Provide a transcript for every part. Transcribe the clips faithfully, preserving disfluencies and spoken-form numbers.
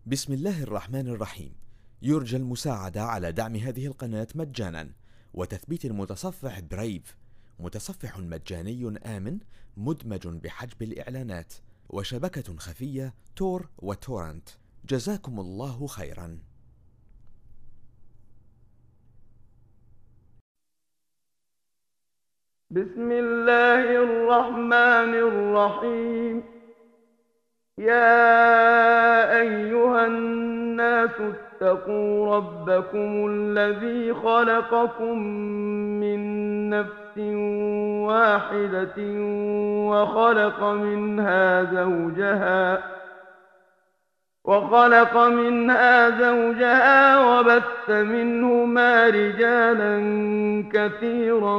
بسم الله الرحمن الرحيم. يرجى المساعدة على دعم هذه القناة مجانا وتثبيت المتصفح برايف، متصفح مجاني آمن مدمج بحجب الإعلانات وشبكة خفية تور وتورنت. جزاكم الله خيرا. بسم الله الرحمن الرحيم. يا أيها الناس اتقوا ربكم الذي خلقكم من نفس واحدة وخلق منها زوجها وخلق منها زوجها وبث منهما رجالا كثيرا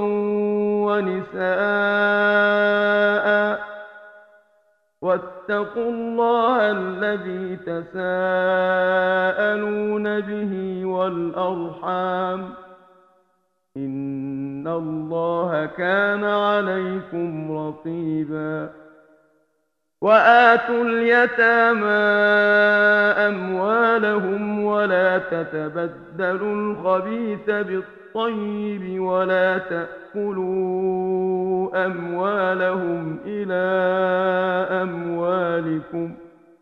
ونساء، واتقوا الله الذي تساءلون به والأرحام، إن الله كان عليكم رقيبا. وآتوا اليتامى أموالهم ولا تتبدلوا الخبيث بالطيب ولا تأكلوا أموالهم إلى أموالكم،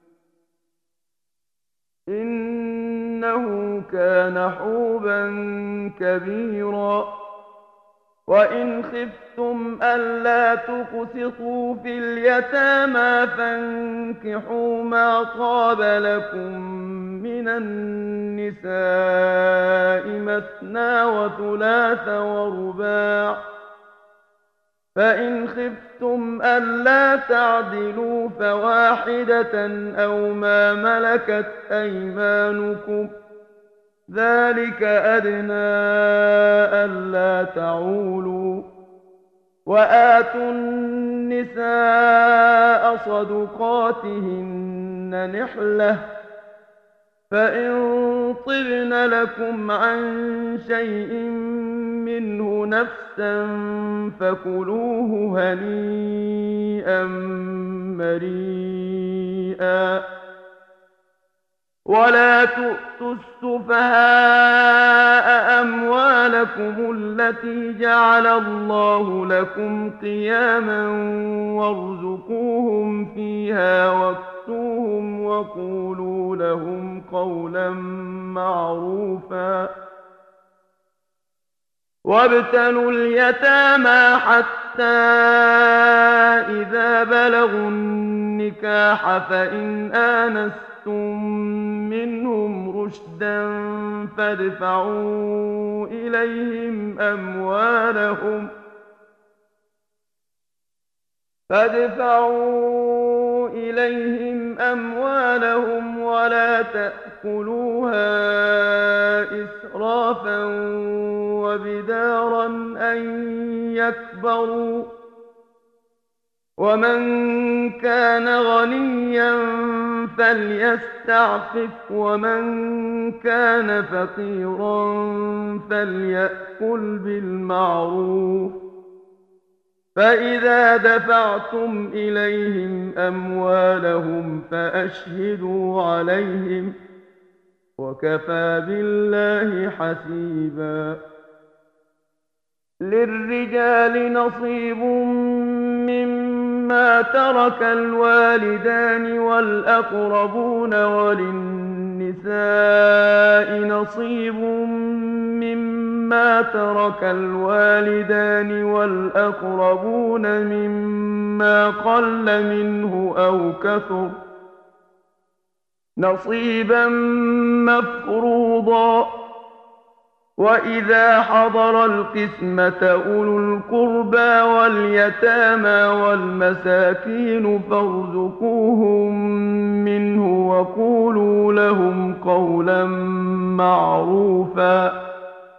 إنه كان حوبا كبيرا. وإن خفتم ألا تقسطوا في اليتامى فانكحوا ما طاب لكم من النساء مثنى وثلاث ورباع، فإن خفتم ألا تعدلوا فواحدة أو ما ملكت أيمانكم، ذلك أدنى ألا تعولوا. وآتوا النساء صدقاتهن نحلة، فإن طبن لكم عن شيء منه نفسا فكلوه هنيئا مريئا. ولا تؤتوا السفهاء أموالكم التي جعل الله لكم قياما وارزقوهم فيها واكسوهم وقولوا لهم قولا معروفا. وابتلوا اليتامى حتى إذا بلغوا النكاح فإن آنستم منهم رشدا فادفعوا إليهم أموالهم فادفعوا إليهم أموالهم ولا تأكلوها إسرافا وبدارا أن يكبروا، ومن كان غنيا فليستعفف ومن كان فقيرا فليأكل بالمعروف. فإذا دفعتم إليهم أموالهم فأشهدوا عليهم، وكفى بالله حسيبا. للرجال نصيب مما ترك الوالدان والأقربون وللنساء نصيب مما ترك الوالدان والأقربون مما قل منه أو كثر، نصيبا مفروضا. وإذا حضر القسمة أولو القربى واليتامى والمساكين فارزقوهم منه وقولوا لهم قولا معروفا.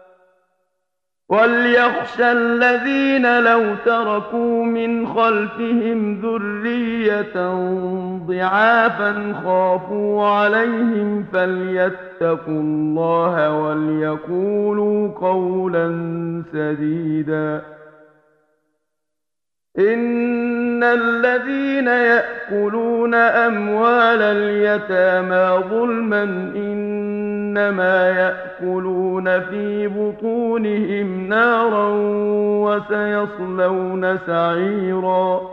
وليخشى الذين لو تركوا من خلفهم ذرية ضعافا خافوا عليهم فليتقوا الله وليقولوا قولا سديدا. إن الذين يأكلون أموال اليتامى ظلما إنما يأكلون في بطونهم نارا وسيصلون سعيرا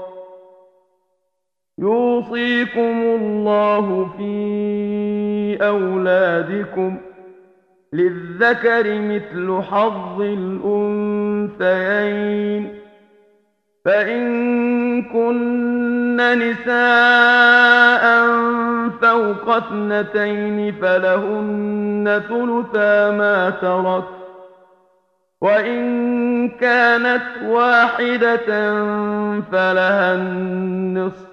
يوصيكم الله في أولادكم للذكر مثل حظ الأنثيين فإن كن نساء فوق اثنتين فلهن ثلثا ما ترك وإن كانت واحدة فلها النصف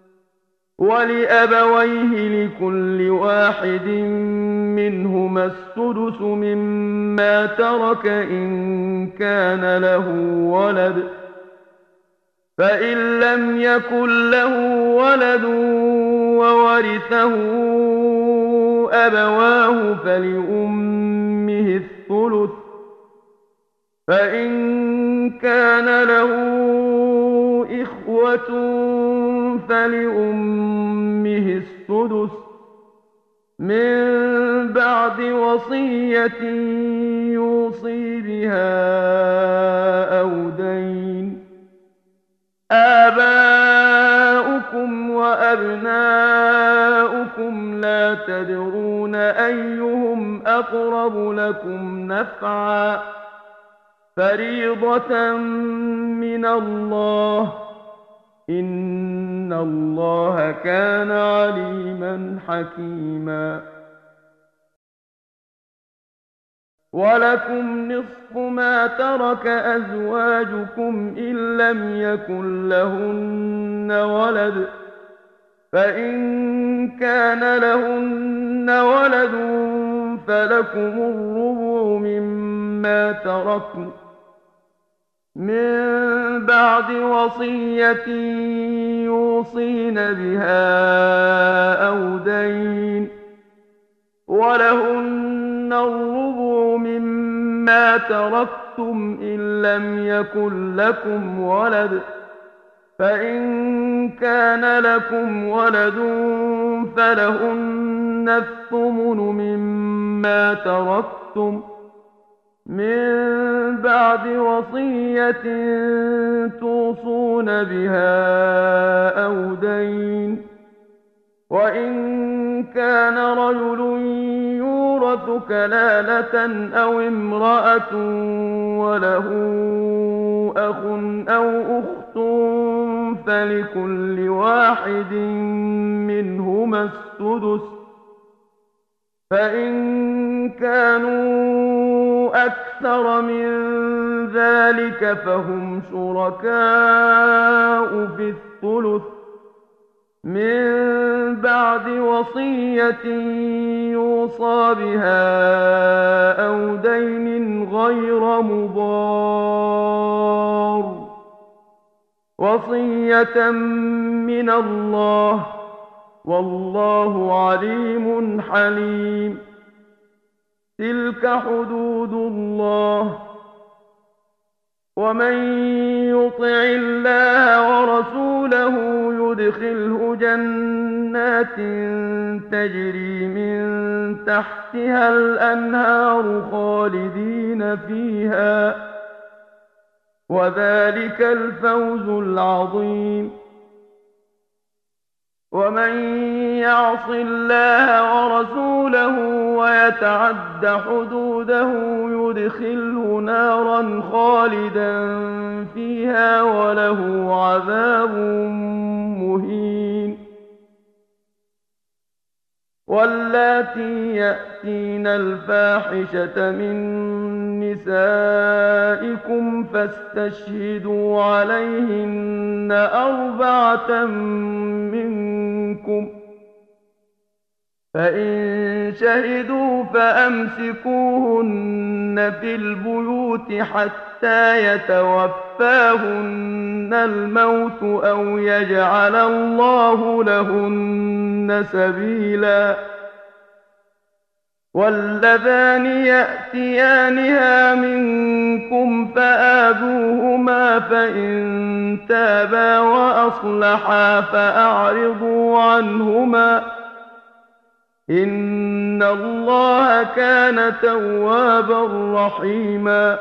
ولأبويه لكل واحد منهما السدس مما ترك إن كان له ولد فإن لم يكن له ولد وورثه أبواه فلأمه الثلث فإن كان له إخوة فلأمه السدس من بعد وصية يوصي بها أو دين آباؤكم وأبناؤكم لا تدرون أيهم أقرب لكم نفعا فريضة من الله إن الله كان عليما حكيما ولكم نصف ما ترك أزواجكم إن لم يكن لهن ولد فإن كان لهن ولد فلكم الربع مما تركن من بعد وصية يوصين بها أو دين ولهن الربع مما تركتم إن لم يكن لكم ولد فإن كان لكم ولد فلهن الثمن مما تركتم من بعد وصية توصون بها أو دين وإن كان رجل يورث كلالة أو امرأة وله أخ أو أخت فلكل واحد منهما السدس فإن كانوا أكثر من ذلك فهم شركاء في الثلث من بعد وصية يوصى بها أو دين غير مضار وصية من الله والله عليم حليم تلك حدود الله ومن يطع الله ورسوله يدخله جنات تجري من تحتها الأنهار خالدين فيها وذلك الفوز العظيم ومن يعص الله ورسوله ويتعد حدوده يدخله نارا خالدا فيها وله عذاب مهين واللاتي يأتين الفاحشة من نسائكم فاستشهدوا عليهن أربعة منكم فإن شهدوا فأمسكوهن في البيوت حتى يتوفاهن الموت أو يجعل الله لهن سبيلا واللذان يأتيانها منكم فآذوهما فإن تابا وأصلحا فأعرضوا عنهما إن الله كان توابا رحيما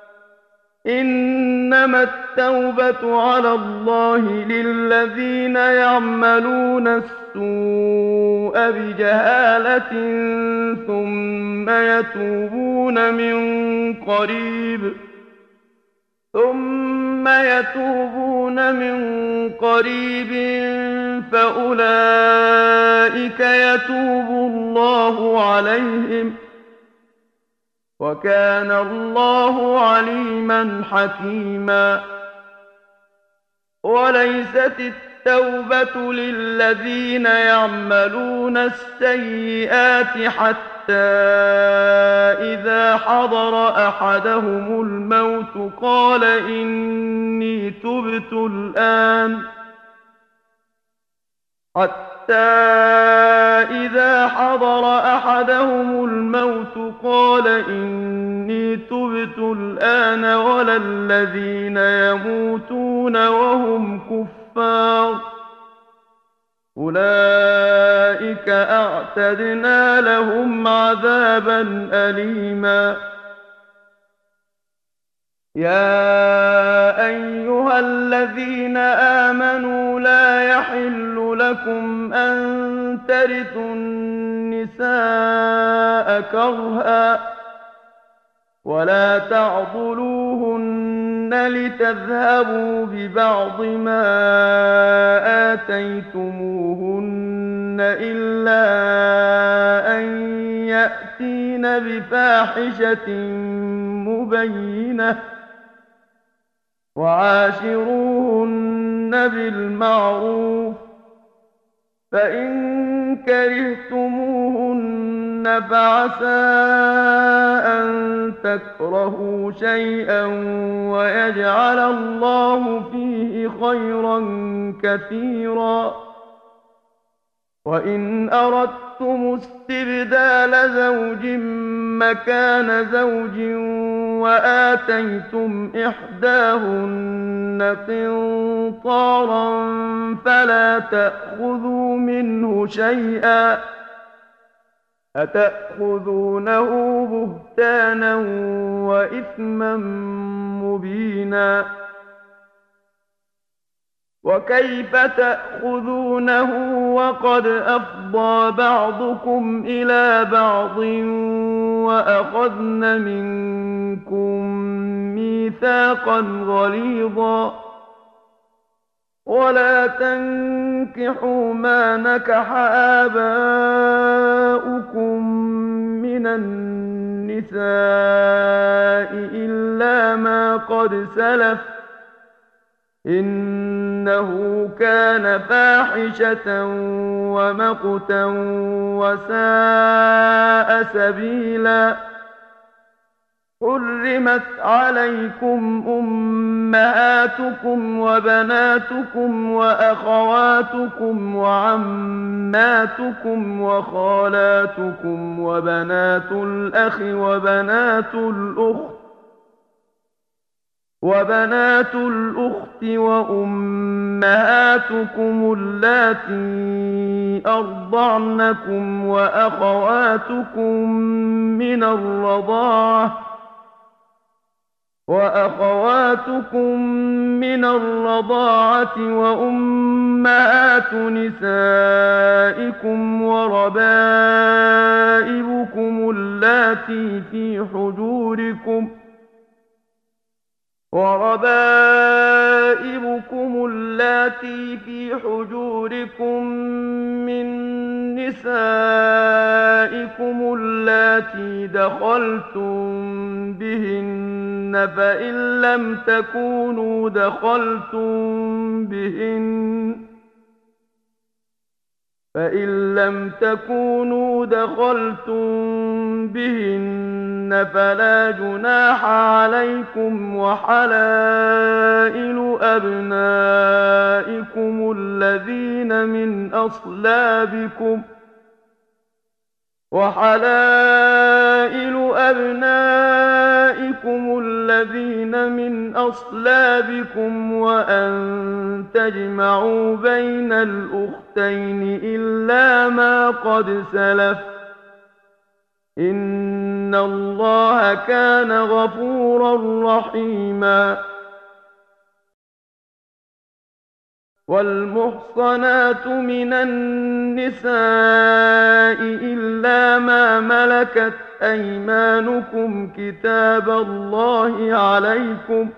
إنما التوبة على الله للذين يعملون السوء بجهالة ثم يتوبون من قريب ثم يتوبون من قريب فأولئك يتوب الله عليهم وكان الله عليما حكيما وليست التوبة للذين يعملون السيئات حتى إذا حضر أحدهم الموت قال إني تبت الآن حتى إذا حضر أحدهم الموت قال إني تبت الآن ولا الذين يموتون وهم كفار أولئك أعتدنا لهم عذابا أليما يا أيها الذين آمنوا لا يحل لكم أن ترثوا النساء كرها ولا تعضلوهن لتذهبوا ببعض ما آتيتموهن إلا أن يأتين بفاحشة مبينة وعاشروهن بالمعروف فإن كرهتموهن فعسى أن تكرهوا شيئا ويجعل الله فيه خيرا كثيرا وإن أردتم استبدال زوج مكان زوج وآتيتم إحداهن قنطارا فلا تأخذوا منه شيئا أتأخذونه بهتانا وإثما مبينا وكيف تأخذونه وقد أفضى بعضكم إلى بعض وأخذن منكم ميثاقا غليظا ولا تنكحوا ما نكح آباؤكم من النساء إلا ما قد سلف إنه كان فاحشة ومقتا وساء سبيلا حرمت عليكم أمهاتكم وبناتكم وأخواتكم وعماتكم وخالاتكم وبنات الأخ وبنات الأخت وبنات الأخت وأمهاتكم اللاتي أرضعنكم وأخواتكم من الرضاعة وأخواتكم من الرضاعة وأمهات نسائكم وربائبكم اللاتي في حجوركم وربائبكم اللاتي في حجوركم من نسائكم اللاتي دخلتم بهن فإن لم تكونوا دخلتم بهن فإن لم تكونوا دخلتم بهن فلا جناح عليكم وحلائل أبنائكم الذين من أصلابكم وحلائل أبنائكم الذين من أصلابكم وأن تجمعوا بين الأختين إلا ما قد سلف إن الله كان غفورا رحيما. والمحصنات من النساء إلا ما ملكت أيمانكم كتاب الله عليكم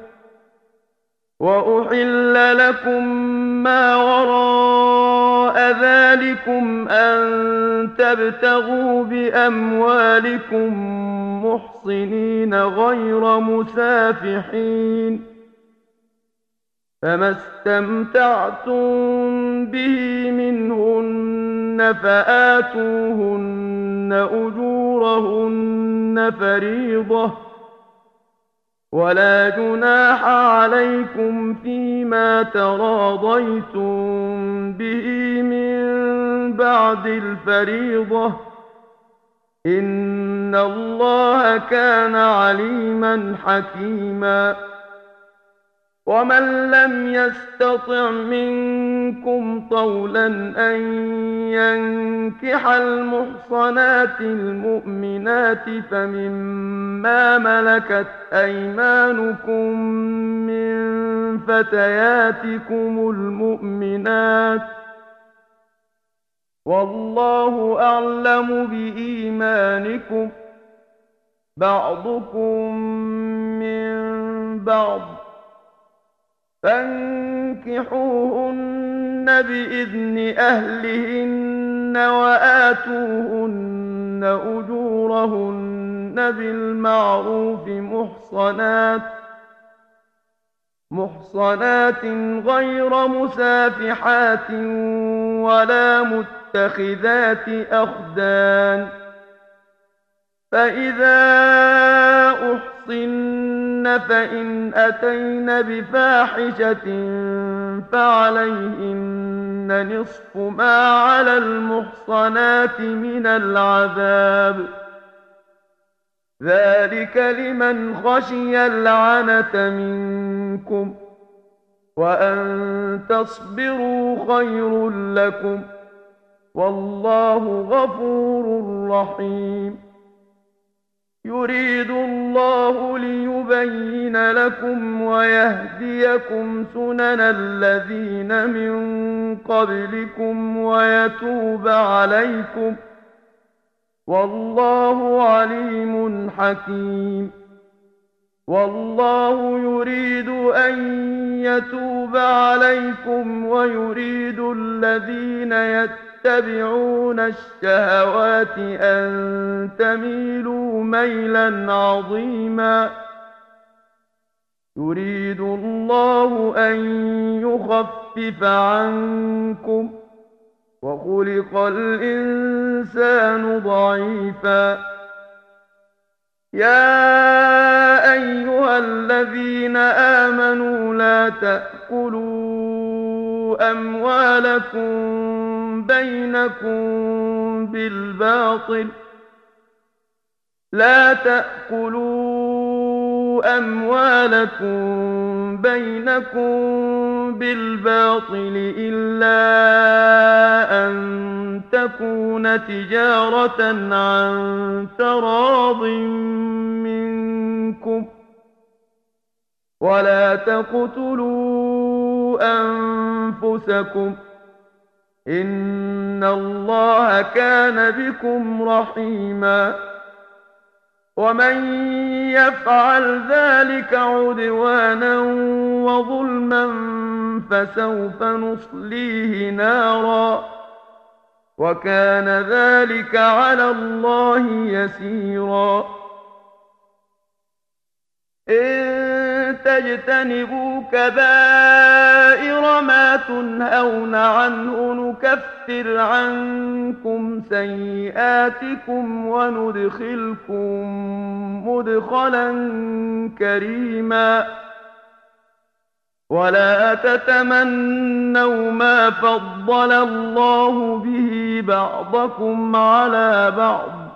وأحل لكم ما وراء ذلكم أن تبتغوا بأموالكم محصنين غير مسافحين فما استمتعتم به منهن فآتوهن أجورهن فريضة ولا جناح عليكم فيما تراضيتم به من بعد الفريضة إن الله كان عليما حكيما. ومن لم يستطع منكم طولا أن ينكح المحصنات المؤمنات فمما ملكت أيمانكم من فتياتكم المؤمنات والله أعلم بإيمانكم بعضكم من بعض فانكحوهن بإذن أهلهن وآتوهن أجورهن بالمعروف محصنات محصنات غير مسافحات ولا متخذات أخدان فإذا أحصن فإن أتين بفاحشة فعليهن نصف ما على المحصنات من العذاب ذلك لمن خشي العنة منكم وأن تصبروا خير لكم والله غفور رحيم. يريد الله ليبين لكم ويهديكم سنن الذين من قبلكم ويتوب عليكم والله عليم حكيم. والله يريد أن يتوب عليكم ويريد الذين يتبعون الشهوات أن تميلوا ميلا عظيما. يريد الله أن يخفف عنكم وخلق الإنسان ضعيفا. يا أيها الذين آمنوا لا تأكلوا أموالكم بينكم بالباطل لا تأكلوا أموالكم بينكم بالباطل إلا أن تكون تجارة عن تراض منكم ولا تقتلوا أنفسكم إن الله كان بكم رحيما. ومن يفعل ذلك عدوانا وظلما فسوف نصليه نارا وكان ذلك على الله يسيرا. إن تجتنبوا كبائر ما تنهون عنه نكفر عنكم سيئاتكم وندخلكم مدخلا كريما. ولا تتمنوا ما فضل الله به بعضكم على بعض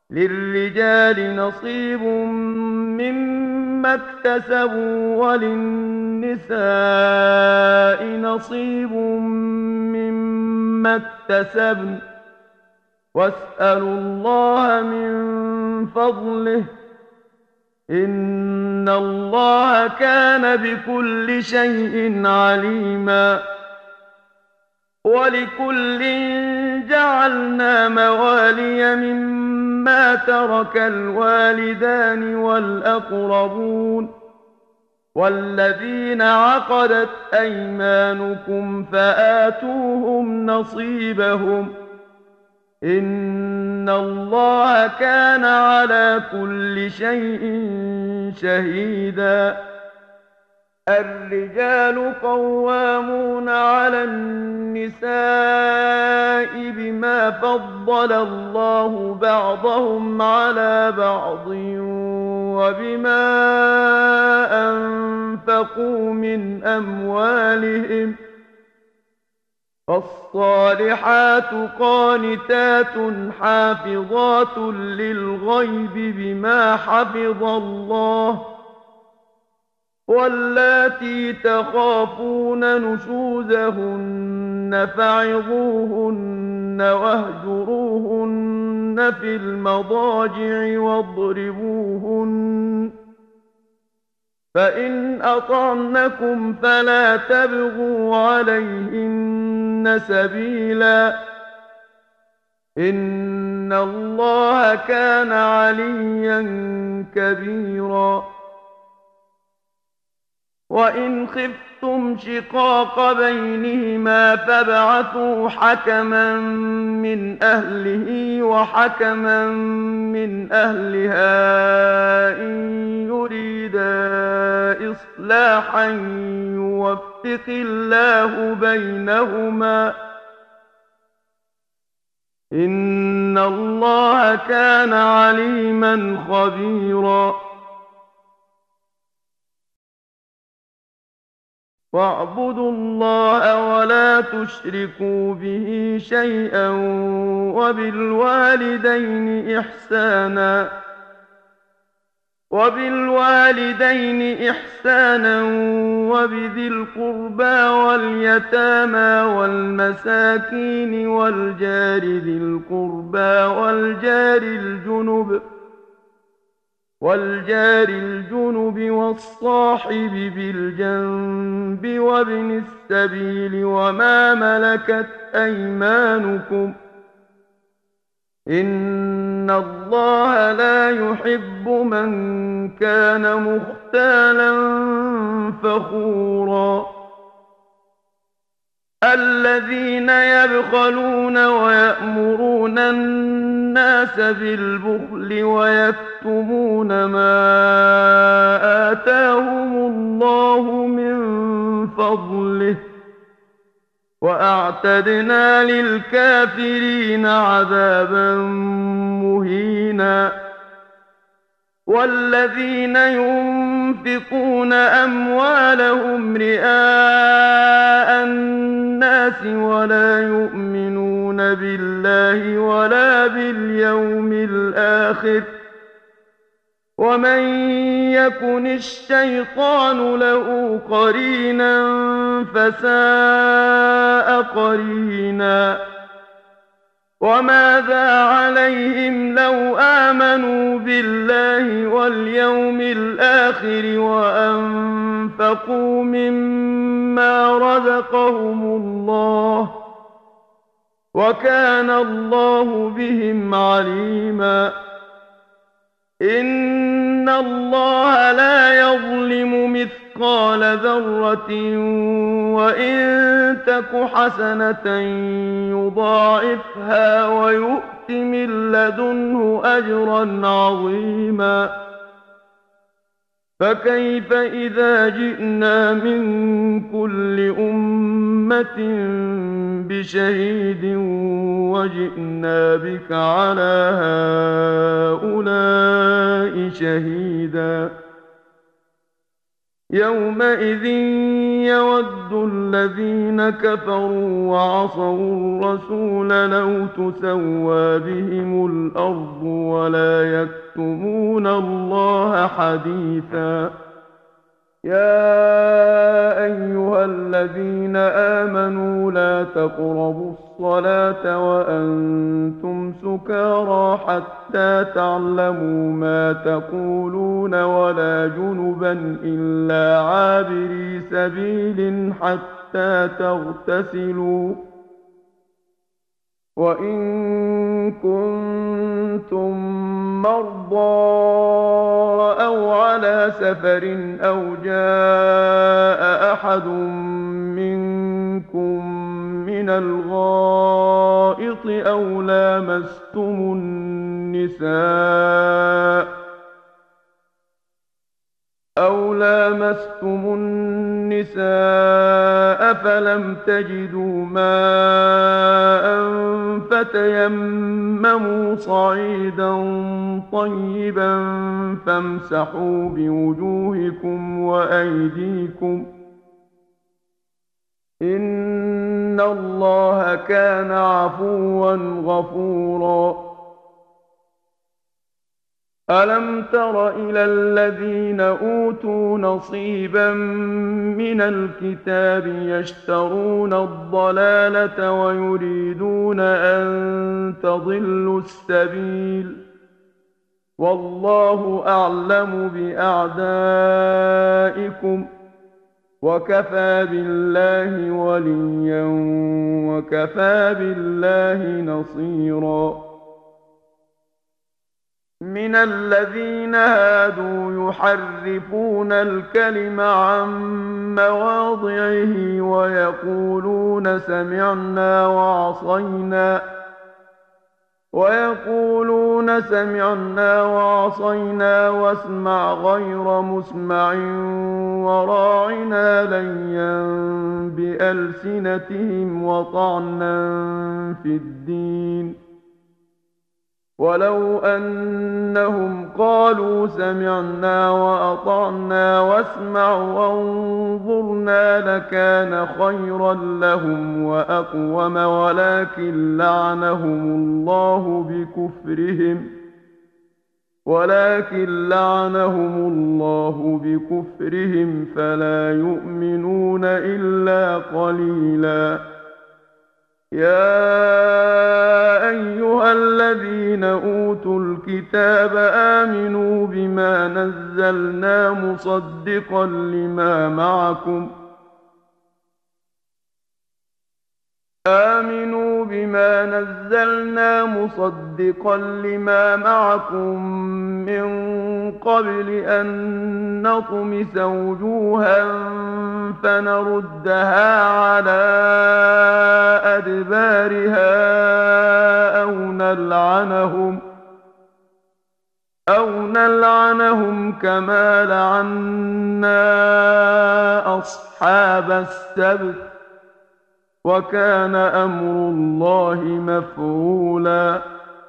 للرجال نصيب مما اكتسبوا وللنساء نصيب مما اكتسبن واسألوا الله من فضله إن الله كان بكل شيء عليما ولكل جعلنا موالي مما ترك الوالدان والأقربون والذين عقدت أيمانكم فآتوهم نصيبهم إن الله كان على كل شيء شهيدا الرجال قوامون على النساء بما فضل الله بعضهم على بعض وبما أنفقوا من أموالهم فالصالحات قانتات حافظات للغيب بما حفظ الله واللاتي تخافون نشوزهن فعظوهن واهجروهن في المضاجع واضربوهن فإن أطعنكم فلا تبغوا عليهن سبيلا إن الله كان عليا كبيرا وإن خفتم شقاق بينهما فابعثوا حكما من أهله وحكما من أهلها إن يريدا إصلاحا يوفق الله بينهما إن الله كان عليما خبيرا واعبدوا الله ولا تشركوا به شيئا وبالوالدين إحسانا وبالوالدين إحسانا وبذي القربى واليتامى والمساكين والجار ذي القربى والجار الجنب والجار الجنب والصاحب بالجنب وابن السبيل وما ملكت أيمانكم إن الله لا يحب من كان مختالا فخورا الذين يبخلون ويأمرون الناس بالبخل ويكتمون ما آتاهم الله من فضله وأعتدنا للكافرين عذابا مهينا والذين ينفقون أموالهم رئاء الناس ولا يؤمنون بالله ولا باليوم الآخر ومن يكن الشيطان له قرينا فساء قرينا وماذا عليهم لو آمنوا بالله واليوم الآخر وأنفقوا مما رزقهم الله وكان الله بهم عليما إن الله لا يظلم مثقال ذرة وإن تك حسنة يضاعفها ويؤت من لدنه أجرا عظيما فكيف إذا جئنا من كل أمة بشهيد وجئنا بك على هؤلاء شهيدا يومئذ يود الذين كفروا وعصوا الرسول لو تسوى بهم الأرض ولا يكتمون الله حديثا يا أيها الذين آمنوا لا تقربوا الصلاة وأنتم سكارى حتى تعلموا ما تقولون ولا جنبا إلا عابري سبيل حتى تغتسلوا وإن كنتم مرضى أو على سفر أو جاء أحد منكم من الغائط أو لامستم النساء أو لامستم النساء فلم تجدوا ماء فتيمموا صعيدا طيبا فامسحوا بوجوهكم وأيديكم إن الله كان عفوا غفورا ألم تر إلى الذين أوتوا نصيبا من الكتاب يشترون الضلالة ويريدون أن تضلوا السبيل والله أعلم بأعدائكم وكفى بالله وليا وكفى بالله نصيرا من الذين هادوا يحرفون الكلم عن مواضعه ويقولون سمعنا وعصينا ويقولون سمعنا وعصينا واسمع غير مسمع وراعنا ليا بألسنتهم وطعنا في الدين ولو أنهم قالوا سمعنا وأطعنا واسمع وانظرنا لكان خيرا لهم وأقوم ولكن لعنهم الله بكفرهم ولكن لعنهم الله بكفرهم فلا يؤمنون إلا قليلا يا أيها الذين أوتوا الكتاب آمنوا بما نزلنا مصدقا لما معكم آمنوا بما نزلنا مصدقا لما معكم من قبل أن نطمس وجوها فنردها على أدبارها أو نلعنهم أو نلعنهم كما لعنا أصحاب السبت وكان أمر الله مفعولا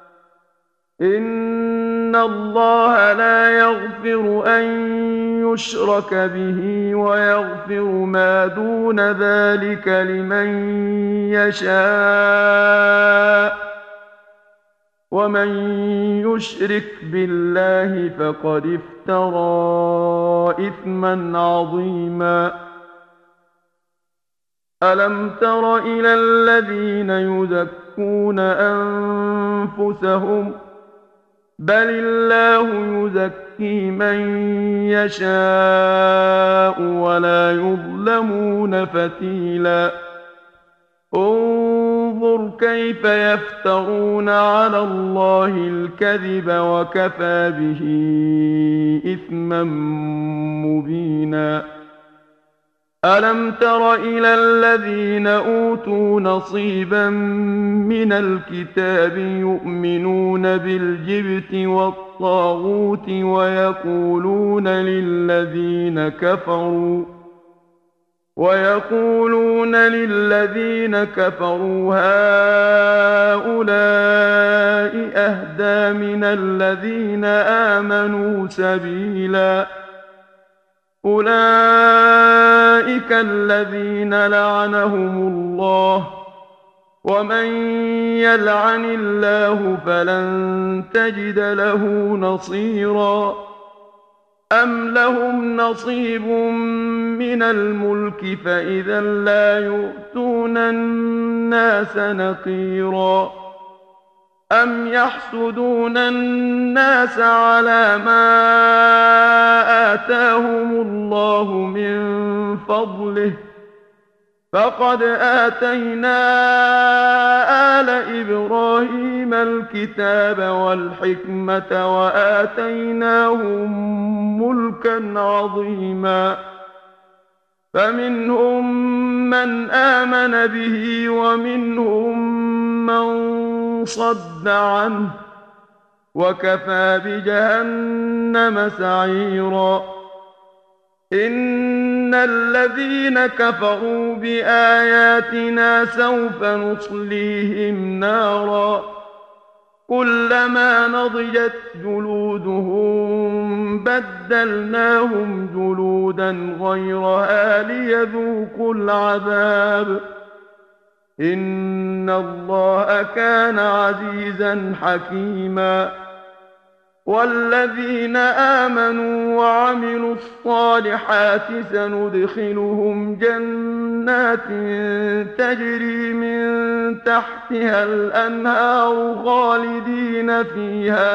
إن الله لا يغفر أن يشرك به ويغفر ما دون ذلك لمن يشاء ومن يشرك بالله فقد افترى إثما عظيما ألم تر إلى الذين يزكون أنفسهم بل الله يزكي من يشاء ولا يظلمون فتيلا انظر كيف يفترون على الله الكذب وكفى به إثما مبينا ألم تر إلى الذين أوتوا نصيبا من الكتاب يؤمنون بالجبت والطاغوت ويقولون للذين كفروا ويقولون للذين كفروا هؤلاء أهدى من الذين آمنوا سبيلا أولئك الذين لعنهم الله، ومن يلعن الله فلن تجد له نصيرا. أم لهم نصيب من الملك فإذا لا يؤتون الناس نقيرا. أم يحسدون الناس على ما آتاهم الله من فضله، فقد آتينا آل إبراهيم الكتاب والحكمة وآتيناهم ملكا عظيما. فمنهم من آمن به ومنهم من صد عنه، وكفى بجهنم سعيرا. إن الذين كفروا بآياتنا سوف نصليهم نارا كلما نضجت جلودهم بدلناهم جلودا غيرها ليذوقوا العذاب. إن الله كان عزيزا حكيما. والذين آمنوا وعملوا الصالحات سندخلهم جنات تجري من تحتها الأنهار خالدين فيها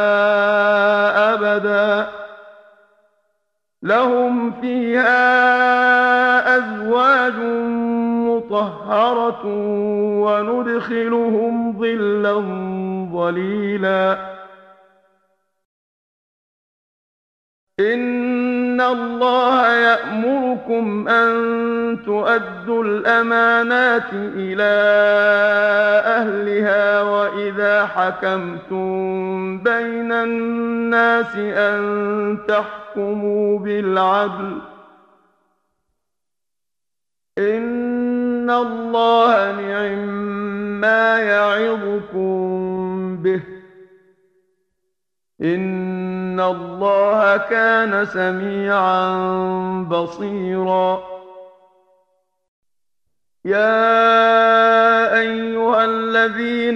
أبدا، لهم فيها أزواج مطهرة وندخلهم ظلا ظليلا. إن الله يأمركم أن تؤدوا الأمانات إلى أهلها وإذا حكمتم بين الناس أن تحكموا بالعدل. إن الله نعما يعظكم به. إن الله كان سميعا بصيرا. يا أيها الذين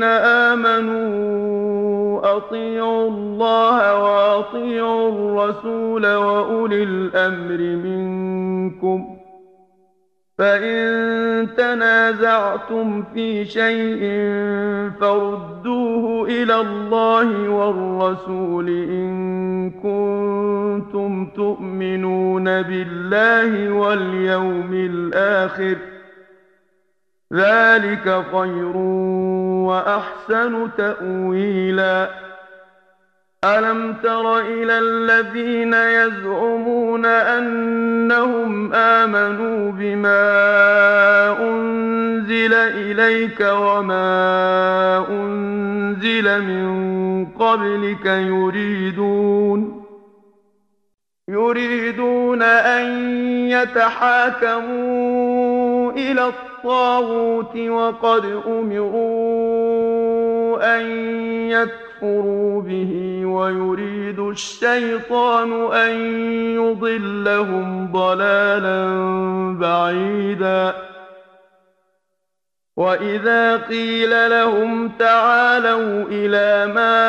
آمنوا أطيعوا الله وأطيعوا الرسول وأولي الأمر منكم، فإن تنازعتم في شيء فردوه إلى الله والرسول إن كنتم تؤمنون بالله واليوم الآخر، ذلك خير وأحسن تأويلا. ألم تر إلى الذين يزعمون أنهم آمنوا بما أنزل إليك وما أنزل من قبلك يريدون يريدون أن يتحاكموا إلى الطاغوت وقد أمروا أن يكفروا به ويريد الشيطان أن يضلهم ضلالا بعيدا. وإذا قيل لهم تعالوا إلى ما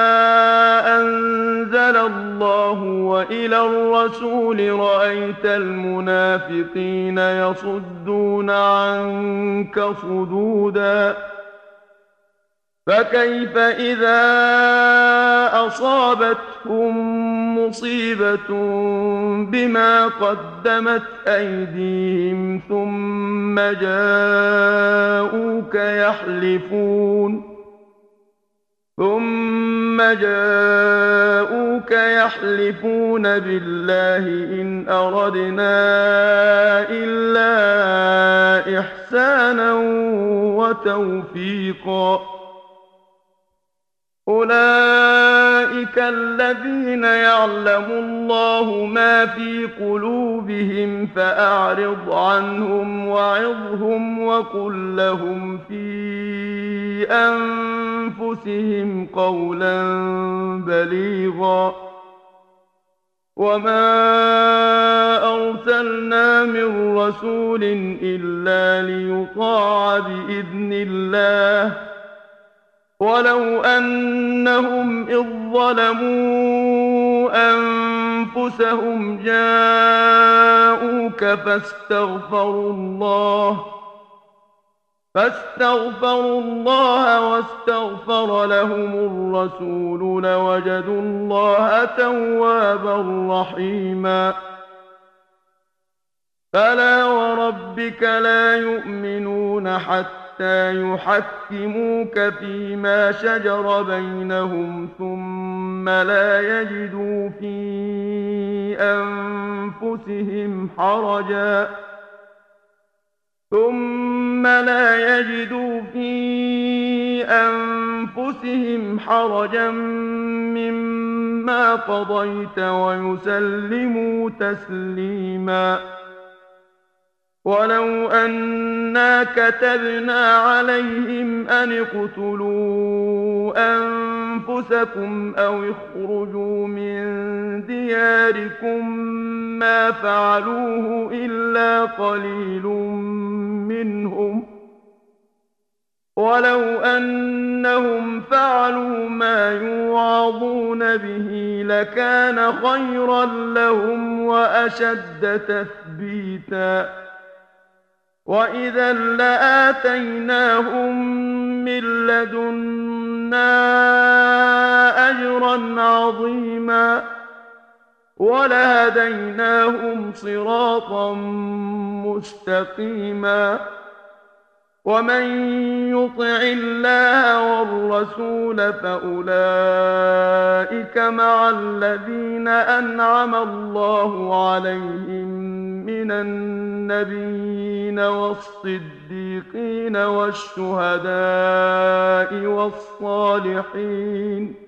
أنزل الله وإلى الرسول رأيت المنافقين يصدون عنك صدودا. فكيف إذا أصابتهم مصيبة بما قدمت أيديهم ثم جاءوك يحلفون ثم جاءوك يحلفون بالله إن أردنا إلا إحسانا وتوفيقا. أولئك الذين يعلم الله ما في قلوبهم فأعرض عنهم وعظهم وقل لهم في أنفسهم قولا بليغا. وما أرسلنا من رسول إلا ليطاع بإذن الله ولو أنهم إذ ظلموا أنفسهم جاءوك فاستغفروا الله فاستغفروا الله واستغفر لهم الرسول لوجدوا الله توابا رحيما فلا وربك لا يؤمنون حتى يحكموك فيما شجر بينهم ثم لا يجدوا في أنفسهم حرجا ثم لا يجدوا في أنفسهم حرجا مما قضيت ويسلموا تسليما ولو أنا كتبنا عليهم أن اقتلوا أنفسكم أو اخرجوا من دياركم ما فعلوه إلا قليل منهم ولو أنهم فعلوا ما يوعظون به لكان خيرا لهم وأشد تثبيتا وإذا لآتيناهم من لدنا أجرا عظيما ولهديناهم صراطا مستقيما ومن يطع الله والرسول فأولئك مع الذين أنعم الله عليهم من النبيين والصديقين والشهداء والصالحين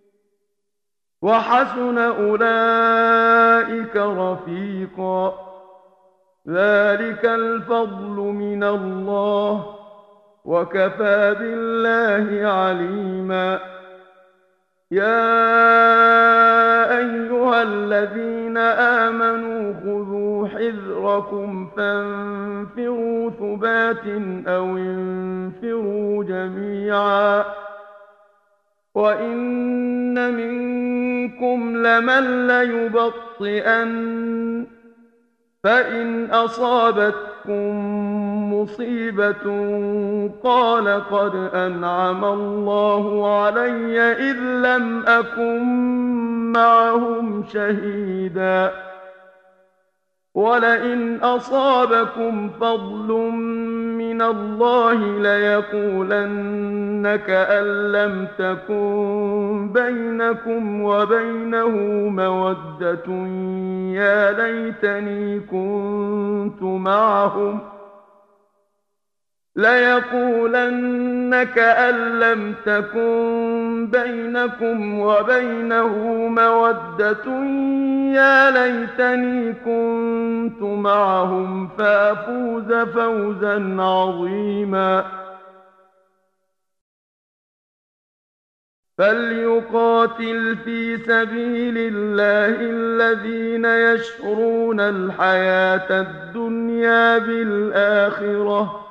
وحسن أولئك رفيقا ذلك الفضل من الله وكفى بالله عليما يا أيها الذين آمنوا خذوا حذركم فانفروا ثبات أو انفروا جميعا وإن منكم لمن ليبطئن فإن أصابتكم مصيبة قال قد أنعم الله علي إذ لم أكن معهم شهيدا ولئن أصابكم فضل من الله ليقولن كأن لم تكن بينكم وبينه مودة يا ليتني كنت معهم ليقولن كأن لم تكن بينكم وبينه مودة يا ليتني كنت معهم فأفوز فوزا عظيما فليقاتل في سبيل الله الذين يشرون الحياة الدنيا بالآخرة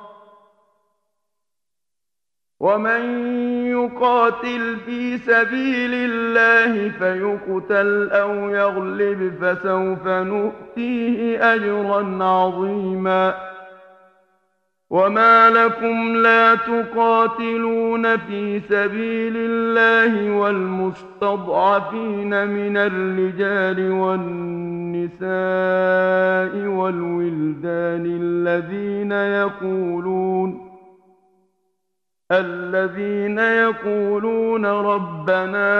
ومن يقاتل في سبيل الله فيقتل أو يغلب فسوف نؤتيه أجرا عظيما وما لكم لا تقاتلون في سبيل الله والمستضعفين من الرجال والنساء والولدان الذين يقولون الذين يقولون ربنا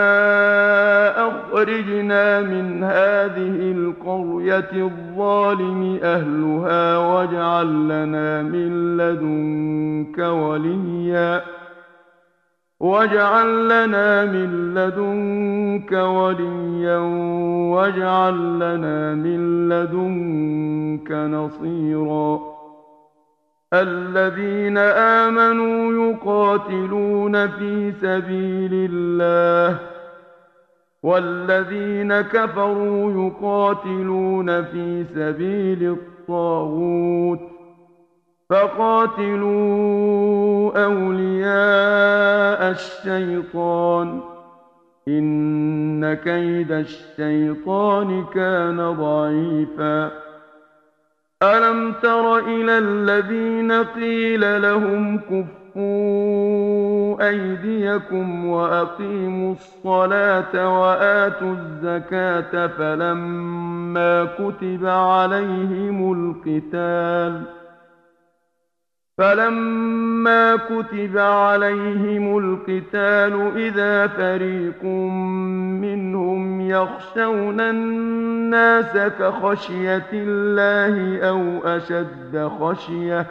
أخرجنا من هذه القرية الظالم أهلها واجعل لنا من لدنك وليا واجعل لنا من لدنك وليا واجعل لنا من لدنك نصيرا الذين آمنوا يقاتلون في سبيل الله والذين كفروا يقاتلون في سبيل الطاغوت فقاتلوا أولياء الشيطان إن كيد الشيطان كان ضعيفا ألم تر إلى الذين قيل لهم كفوا أيديكم وأقيموا الصلاة وآتوا الزكاة فلما كتب عليهم القتال فلما كتب عليهم القتال إذا فريق منهم يخشون الناس كخشية الله أو أشد خشية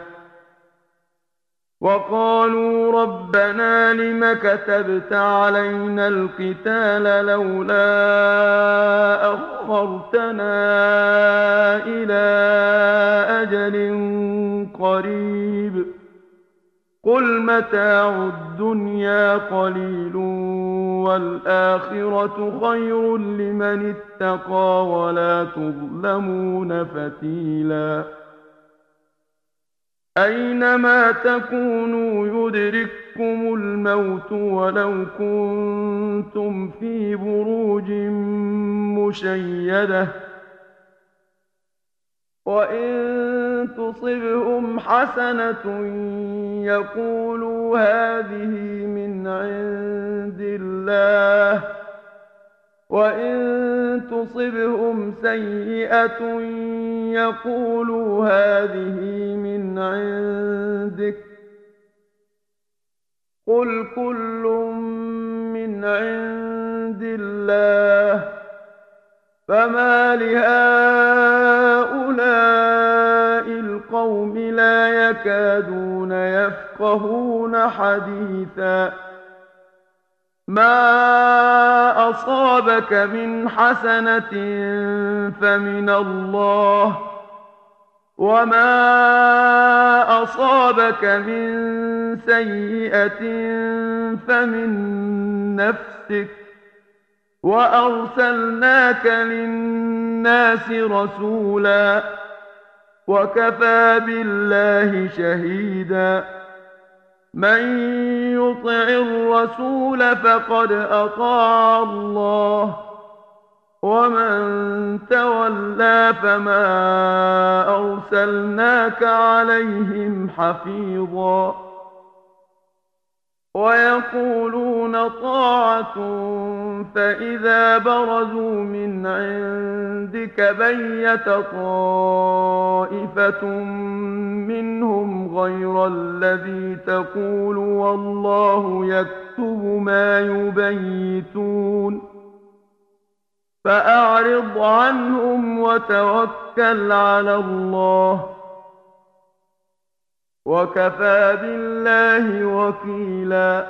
وقالوا ربنا لم كتبت علينا القتال لولا أخرتنا إلى أجل قريب قل متاع الدنيا قليل والآخرة خير لمن اتقى ولا تظلمون فتيلا أينما تكونوا يدرككم الموت ولو كنتم في بروج مشيدة وإن تصبهم حسنة يقولوا هذه من عند الله وإن تصبهم سيئة يقولوا هذه من عندك قل كل من عند الله فما لهؤلاء القوم لا يكادون يفقهون حديثا ما أصابك من حسنة فمن الله وما أصابك من سيئة فمن نفسك وأرسلناك للناس رسولا وكفى بالله شهيدا من يطع الرسول فقد أطاع الله ومن تولى فما أرسلناك عليهم حفيظا ويقولون طاعة فإذا برزوا من عندك بيت طائفة منهم غير الذي تقول والله يكتب ما يبيتون فأعرض عنهم وتوكل على الله وكفى بالله وكيلا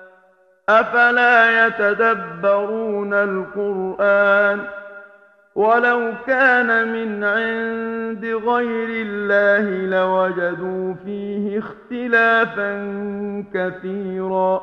أفلا يتدبرون القرآن ولو كان من عند غير الله لوجدوا فيه اختلافا كثيرا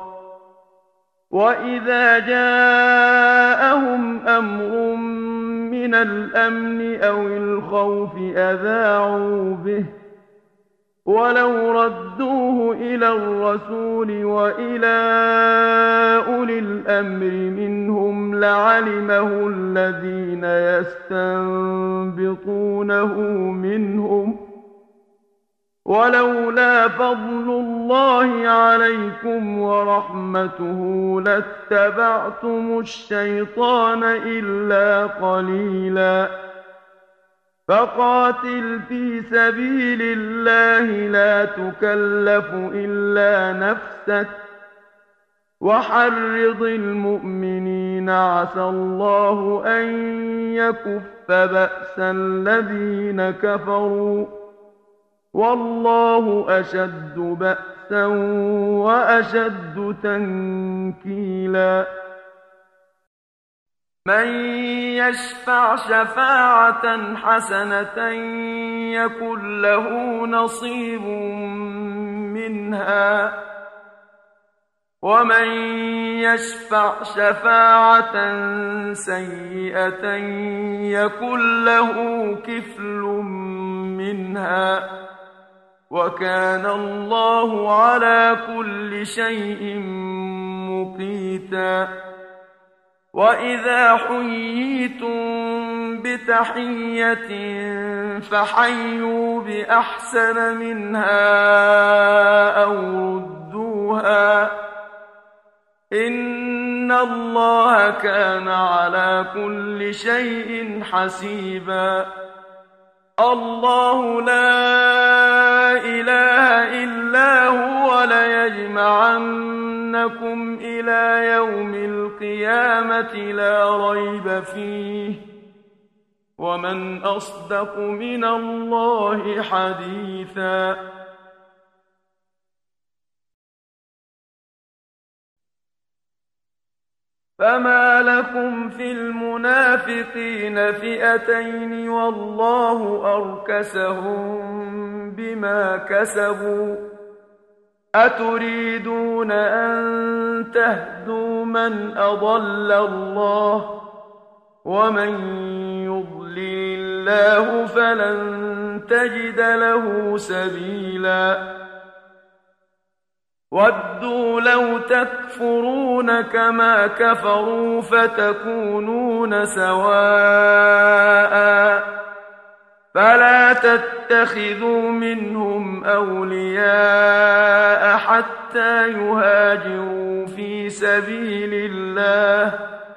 وإذا جاءهم أمر من الأمن أو الخوف أذاعوا به ولو ردوه إلى الرسول وإلى أولي الأمر منهم لعلمه الذين يستنبطونه منهم ولولا فضل الله عليكم ورحمته لاتبعتم الشيطان إلا قليلا فقاتل في سبيل الله لا تكلف إلا نفسك وحرض المؤمنين عسى الله أن يكف بأس الذين كفروا والله أشد بأسا وأشد تنكيلا من يشفع شفاعة حسنة يكن له نصيب منها ومن يشفع شفاعة سيئة يكن له كفل منها، وكان الله على كل شيء مقيتا. وإذا حييتم بتحية فحيوا بأحسن منها أو ردوها، إن الله كان على كل شيء حسيبا. الله لا إله إلا هو ليجمعنكم إلى يوم القيامة لا ريب فيه، ومن أصدق من الله حديثا. فما لكم في المنافقين فئتين والله أركسهم بما كسبوا، أتريدون أن تهدوا من أضل الله، ومن يضلل الله فلن تجد له سبيلا. ودوا لو تكفرون كما كفروا فتكونون سواء، فلا تتخذوا منهم أولياء حتى يهاجروا في سبيل الله،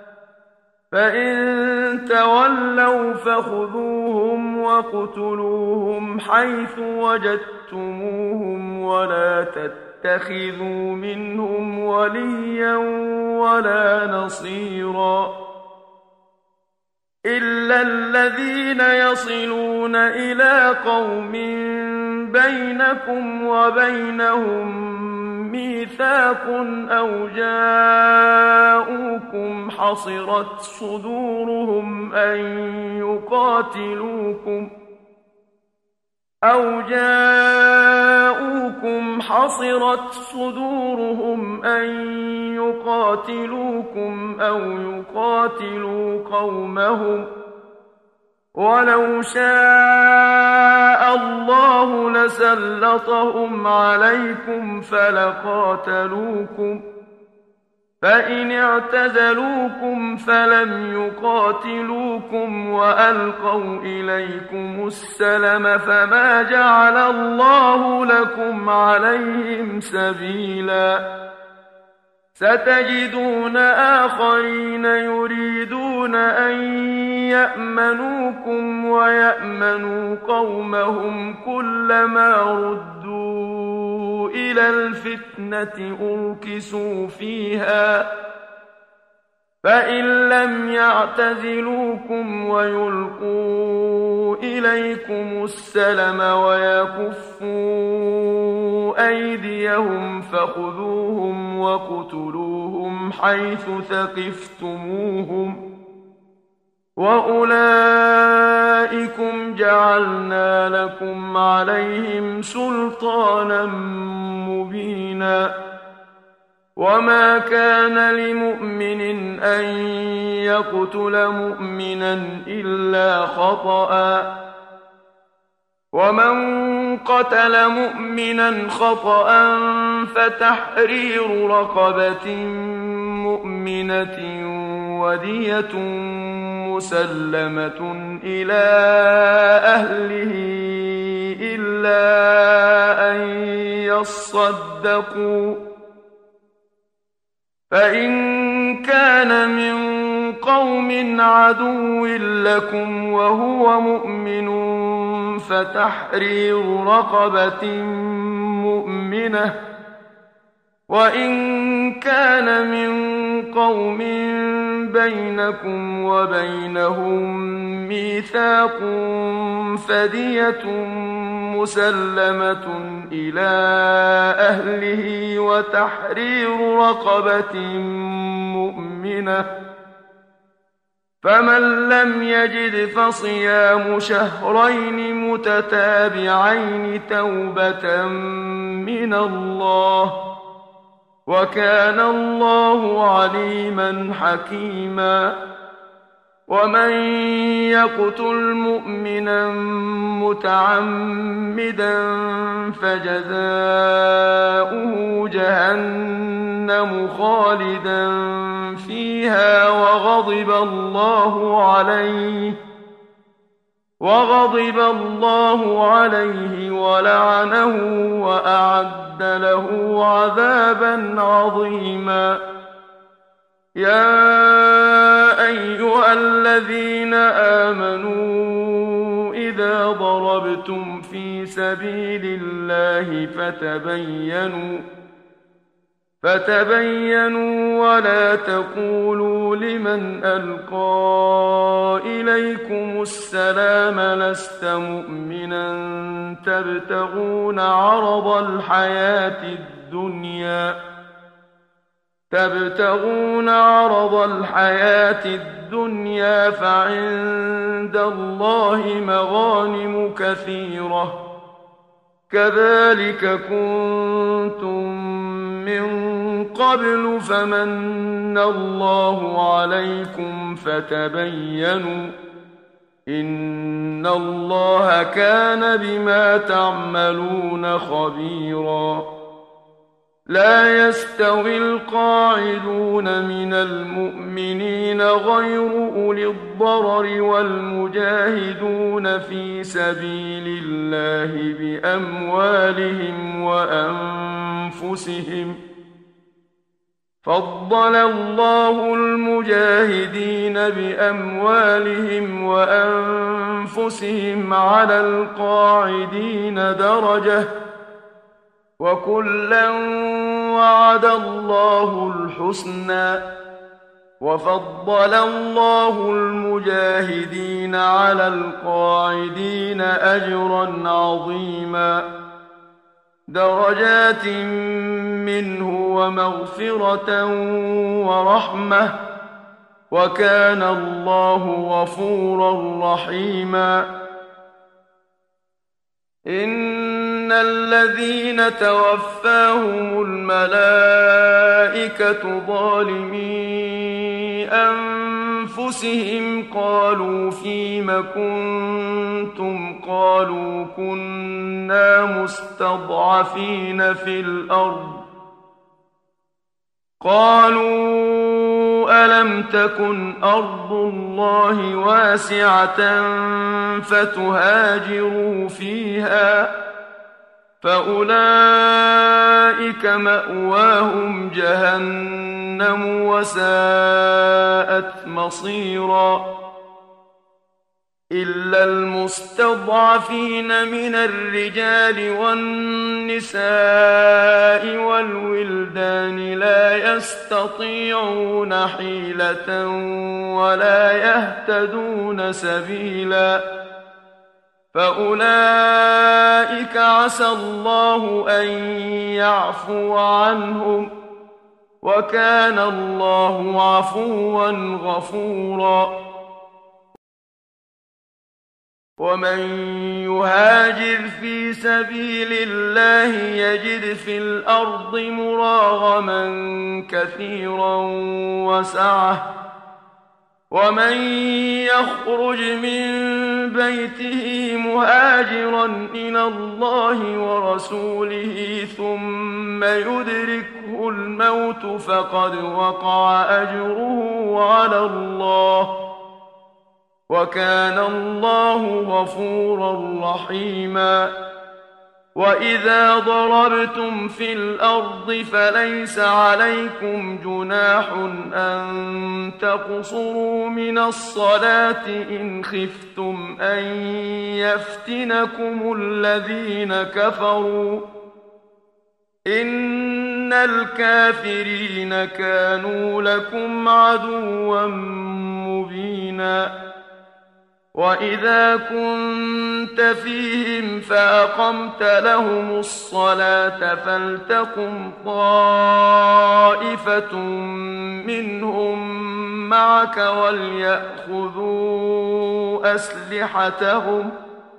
فإن تولوا فخذوهم واقتلوهم حيث وجدتموهم، ولا تتخذوا اتخذوا منهم وليا ولا نصيرا، إلا الذين يصلون إلى قوم بينكم وبينهم ميثاق أو جاءوكم حصرت صدورهم أن يقاتلوكم أو جاءوكم حصرت صدورهم أن يقاتلوكم أو يقاتلوا قومهم، ولو شاء الله لسلطهم عليكم فلقاتلوكم، فإن اعتزلوكم فلم يقاتلوكم وألقوا إليكم السلم فما جعل الله لكم عليهم سبيلا. ستجدون آخرين يريدون أن يأمنوكم ويأمنوا قومهم، كلما ردوا إلى الفتنة أركسوا فيها، فإن لم يعتزلوكم ويلقوا إليكم السلم ويكفوا أيديهم فخذوهم واقتلوهم حيث ثقفتموهم، وأولئكم جعلنا لكم عليهم سلطانا مبينا. وما كان لمؤمن أن يقتل مؤمنا إلا خطأ، ومن قتل مؤمنا خطأ فتحرير رقبة مؤمنة ودية مسلمة إلى أهله إلا أن يصدقوا، فإن كان من قوم عدو لكم وهو مؤمن فتحرير رقبة مؤمنة، وإن كان من قوم بينكم وبينهم ميثاق فدية مسلمة إلى أهله وتحرير رقبة مؤمنة، فمن لم يجد فصيام شهرين متتابعين توبة من الله، وكان الله عليما حكيما. ومن يقتل مؤمنا متعمدا فجزاؤه جهنم خالدا فيها وغضب الله عليه وغضب الله عليه ولعنه وأعد له عذابا عظيما. يا أيها الذين آمنوا إذا ضربتم في سبيل الله فتبينوا فتبينوا ولا تقولوا لمن ألقى إليكم السلام لست مؤمنا تبتغون عرض الحياة الدنيا تبتغون عرض الحياة الدنيا فعند الله مغانم كثيرة كذلك كنتم من قبل فمن الله عليكم فتبينوا إن الله كان بما تعملون خبيرا. لا يستوي القاعدون من المؤمنين غير أولي الضرر والمجاهدون في سبيل الله بأموالهم وأنفسهم فضل الله المجاهدين بأموالهم وأنفسهم على القاعدين درجة وكلا وعد الله الحسنى وفضل الله المجاهدين على القاعدين أجرا عظيما درجات منه ومغفرة ورحمة وكان الله غفورا رحيما. إن الذين توفاهم الملائكة ظالمي أنفسهم قالوا فيم كنتم قالوا كنا مستضعفين في الأرض قالوا ألم تكن أرض الله واسعة فتهاجروا فيها فأولئك مأواهم جهنم وساءت مصيرا. إلا المستضعفين من الرجال والنساء والولدان لا يستطيعون حيلة ولا يهتدون سبيلا فأولئك عسى الله أن يعفو عنهم وكان الله عفوا غفورا. ومن يهاجر في سبيل الله يجد في الأرض مراغما كثيرا وسعة ومن يخرج من بيته مهاجرا إلى الله ورسوله ثم يدركه الموت فقد وقع أجره على الله وكان الله غفورا رحيما. وإذا ضربتم في الأرض فليس عليكم جناح أن تقصروا من الصلاة إن خفتم أن يفتنكم الذين كفروا إن الكافرين كانوا لكم عدوا مبينا. وإذا كنت فيهم فأقمت لهم الصلاة فلتقم طائفة منهم معك وليأخذوا أسلحتهم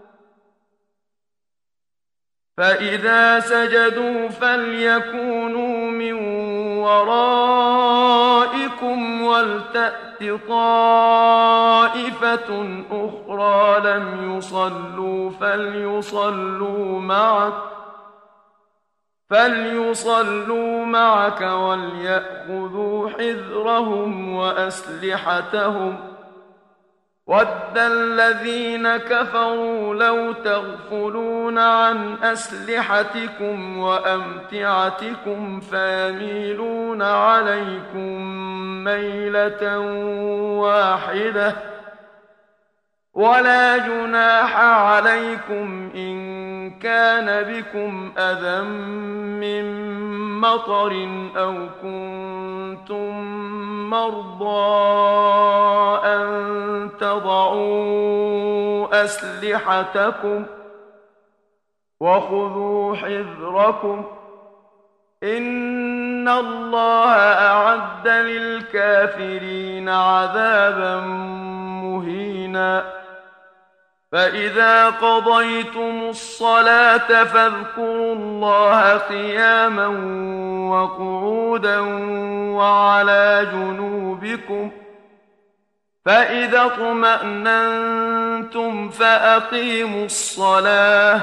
فإذا سجدوا فليكونوا من ورائكم وَلْتَأْتِ طَائِفَةٌ أُخْرَىٰ لَمْ يُصَلُّوا فَلْيُصَلُّوا مَعَكَ فَلْيُصَلُّوا مَعَكَ وَلْيَأْخُذُوا حِذْرَهُمْ وَأَسْلِحَتَهُمْ ۗ وَدَّ الَّذِينَ كَفَرُوا لَوْ تَغْفُلُونَ عَنْ أَسْلِحَتِكُمْ وَأَمْتِعَتِكُمْ فَيَمِيلُونَ عَلَيْكُم مَّيْلَةً وَاحِدَةً ۚ وَلَا جُنَاحَ عَلَيْكُمْ إِن كَانَ بِكُمْ أَذًى مِّن مَّطَرٍ أَوْ كُنتُم مَّرْضَىٰ أَن تَضَعُوا أَسْلِحَتَكُمْ ۖ وَخُذُوا حِذْرَكُمْ ۗ إِنَّ اللَّهَ أَعَدَّ لِلْكَافِرِينَ عَذَابًا مُّهِينًا. فَإِذَا قَضَيْتُمُ الصَّلَاةَ فاذكروا اللَّهَ قِيَامًا وَقُعُودًا وَعَلَىٰ جُنُوبِكُمْ ۚ فَإِذَا اطْمَأْنَنتُمْ فَأَقِيمُوا الصَّلَاةَ ۚ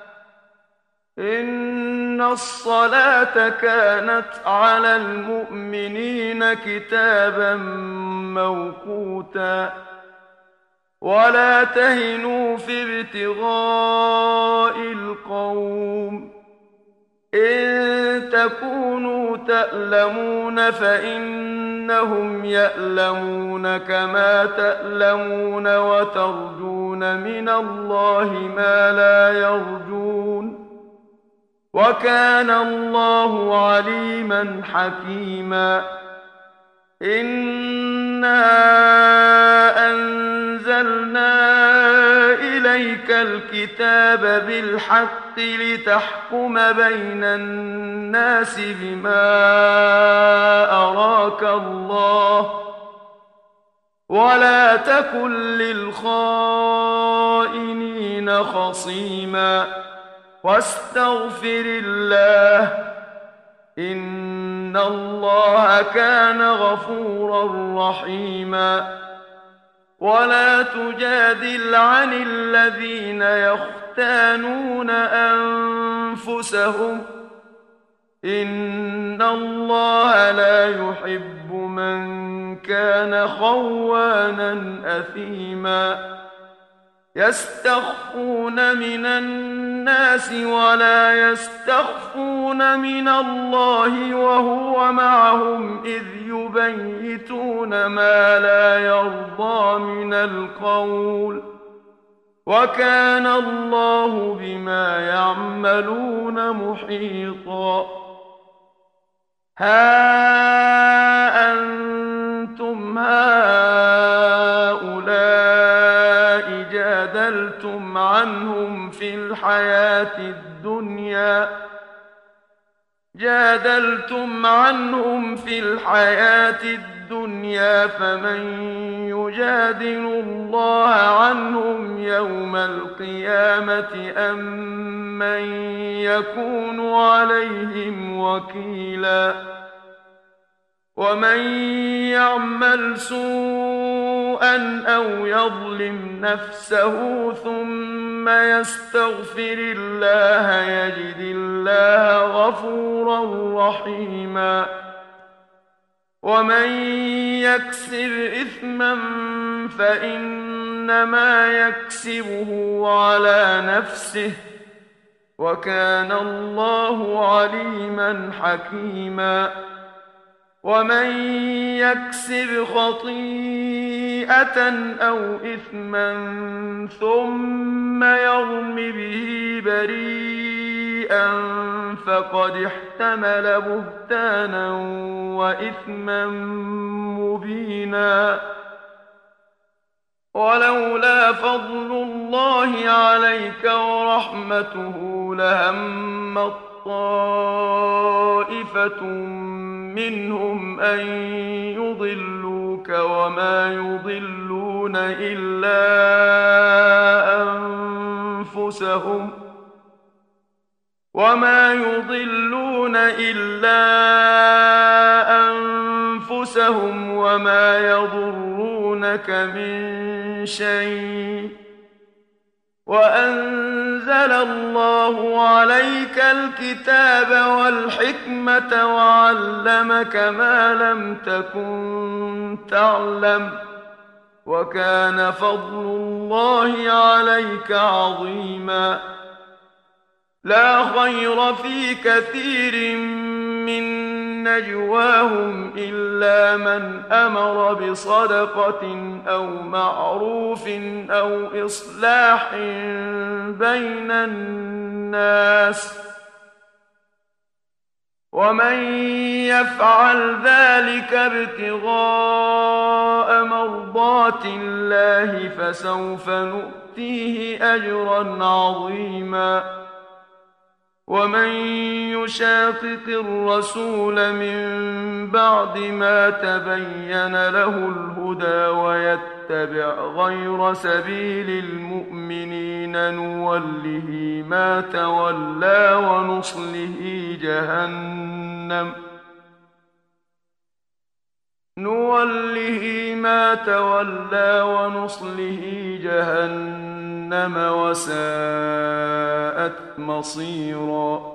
إِنَّ الصَّلَاةَ كَانَتْ عَلَى الْمُؤْمِنِينَ كِتَابًا مَّوْقُوتًا. وَلَا تَهِنُوا فِي ابْتِغَاءِ الْقَوْمِ ۖ إِن تَكُونُوا تَأْلَمُونَ فَإِنَّهُمْ يَأْلَمُونَ كَمَا تَأْلَمُونَ وَتَرْجُونَ مِنَ اللَّهِ مَا لَا يَرْجُونَ ۗ وَكَانَ اللَّهُ عَلِيمًا حَكِيمًا. إِنَّا أَنزَلْنَا إِلَيْكَ الْكِتَابَ بِالْحَقِّ لِتَحْكُمَ بَيْنَ النَّاسِ بِمَا أَرَاكَ اللَّهُ ۚ وَلَا تَكُن لِّلْخَائِنِينَ خَصِيمًا، وَاسْتَغْفِرِ اللَّهَ ۖ إِنَّ اللَّهَ كَانَ غَفُورًا رَّحِيمًا. وَلَا تُجَادِلْ عَنِ الَّذِينَ يَخْتَانُونَ أَنفُسَهُمْ ۚ إِنَّ اللَّهَ لَا يُحِبُّ مَن كَانَ خَوَّانًا أَثِيمًا. يَسْتَخْفُونَ مِنَ النَّاسِ وَلَا يَسْتَخْفُونَ مِنَ اللَّهِ وَهُوَ مَعَهُمْ إِذْ يُبَيِّتُونَ مَا لَا يَرْضَىٰ مِنَ الْقَوْلِ ۚ وَكَانَ اللَّهُ بِمَا يَعْمَلُونَ مُحِيطًا. هَا أَنتُمْ هَٰؤُلَاءِ جَادَلْتُمْ عَنْهُمْ فِي الْحَيَاةِ الدُّنْيَا جَادَلْتُمْ عَنْهُمْ فِي الْحَيَاةِ الدُّنْيَا فَمَن يُجَادِلُ اللَّهَ عَنْهُمْ يَوْمَ الْقِيَامَةِ أَم مَّن يَكُونُ عَلَيْهِمْ وَكِيلًا. وَمَن يَعْمَلْ سُوءًا أَوْ يَظْلِمْ نَفْسَهُ ثُمَّ يَسْتَغْفِرِ اللَّهَ يَجِدِ اللَّهَ غَفُورًا رَّحِيمًا. وَمَن يَكْسِبْ إِثْمًا فَإِنَّمَا يَكْسِبُهُ عَلَىٰ نَفْسِهِ ۚ وَكَانَ اللَّهُ عَلِيمًا حَكِيمًا. وَمَن يَكْسِبْ خَطِيئَةً أَوْ إِثْمًا ثُمَّ يَرْمِ بِهِ بَرِيئًا فَقَدِ احْتَمَلَ بُهْتَانًا وَإِثْمًا مُّبِينًا. وَلَوْلَا فَضْلُ اللَّهِ عَلَيْكَ وَرَحْمَتُهُ لَهَمَّت طَّائِفَةٌ مِّنْهُمْ أَن يُضِلُّوكَ وَمَا يُضِلُّونَ إِلَّا أَنفُسَهُمْ وَمَا يُضِلُّونَ إِلَّا أَنفُسَهُمْ وما يضرونك من شيء وأنزل الله عليك الكتاب والحكمة وعلمك ما لم تكن تعلم وكان فضل الله عليك عظيما لا خير في كثير من نجواهم إلا من أمر بصدقة أو معروف أو إصلاح بين الناس ومن يفعل ذلك ابتغاء مرضات الله فسوف نؤتيه أجرا عظيما ومن يشاقق الرسول من بعد ما تبين له الهدى ويتبع غير سبيل المؤمنين نوله ما تولى ونصله جهنم نوله ما تولى ونصله جهنم وساءت مصيرا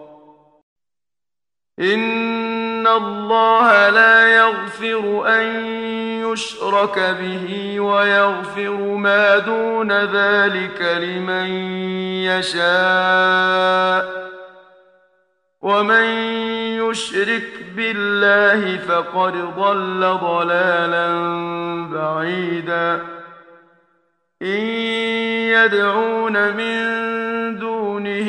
إن الله لا يغفر أن يشرك به ويغفر ما دون ذلك لمن يشاء ومن يشرك بالله فقد ضل ضلالا بعيدا إن يدعون من دونه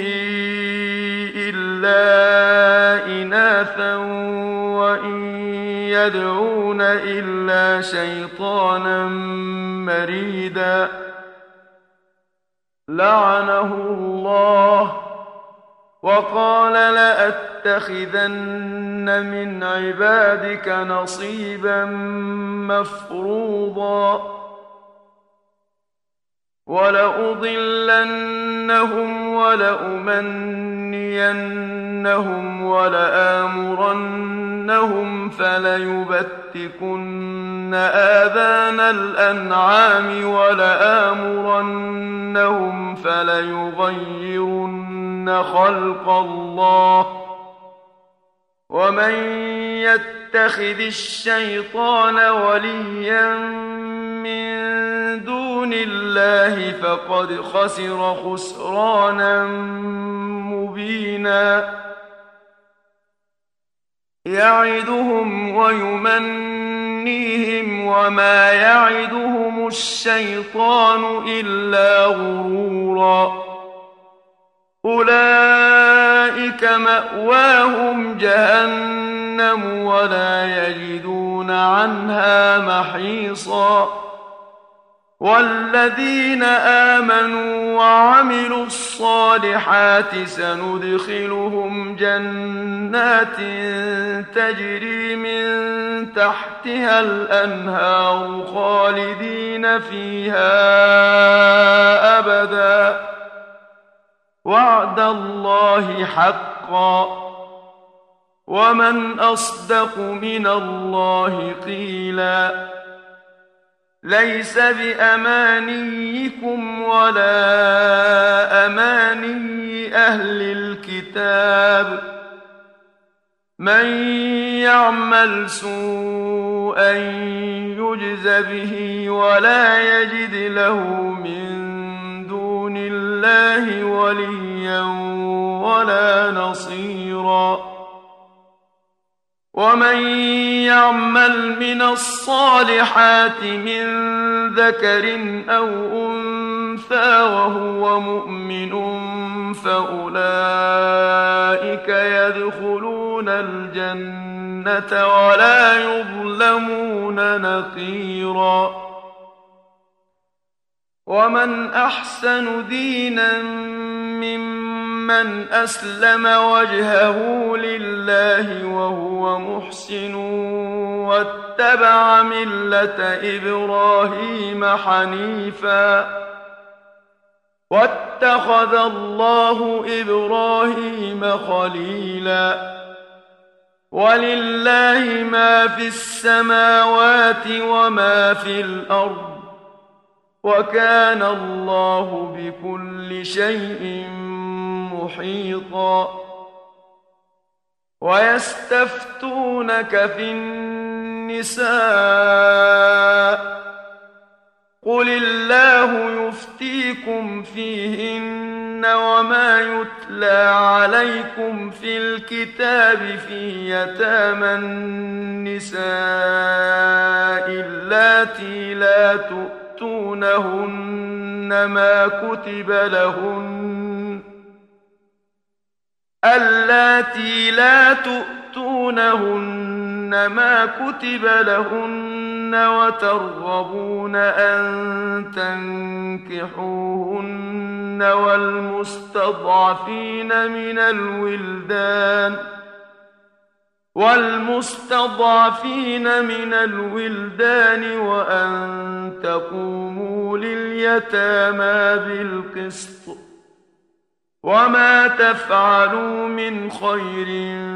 إلا إناثا وإن يدعون إلا شيطانا مريدا لعنه الله وقال لأتخذن من عبادك نصيبا مفروضا ولأضلنهم ولأمنينهم ولآمرنهم فليبتكن آذان الأنعام ولآمرنهم فليغيرن خلق الله ومن يتخذ الشيطان وليا من دون الله فقد خسر خسرانا مبينا يعدهم ويمنيهم وما يعدهم الشيطان إلا غرورا أولئك مأواهم جهنم ولا يجدون عنها محيصا والذين آمنوا وعملوا الصالحات سندخلهم جنات تجري من تحتها الأنهار خالدين فيها أبدا وعد الله حقا ومن أصدق من الله قيلا ليس بأمانيكم ولا أماني أهل الكتاب من يعمل سوءا يجز به ولا يجد له من دون الله وليا ولا نصيرا ومن يعمل من الصالحات من ذكر أو أنثى وهو مؤمن فأولئك يدخلون الجنة ولا يظلمون نقيرا ومن أحسن دينا ممن أسلم وجهه لله وهو محسن واتبع ملة إبراهيم حنيفا واتخذ الله إبراهيم خليلا ولله ما في السماوات وما في الأرض وكان الله بكل شيء محيطا ويستفتونك في النساء قل الله يفتيكم فيهن وما يتلى عليكم في الكتاب في يتامى النساء اللاتي لا تؤتونهن ما كتب لهن اللاتي لا تؤتونهن ما كتب لهن وترغبون أن تنكحوهن والمستضعفين من الولدان والمستضعفين من الولدان وأن تقوموا لليتامى بالقسط وما تفعلوا من خير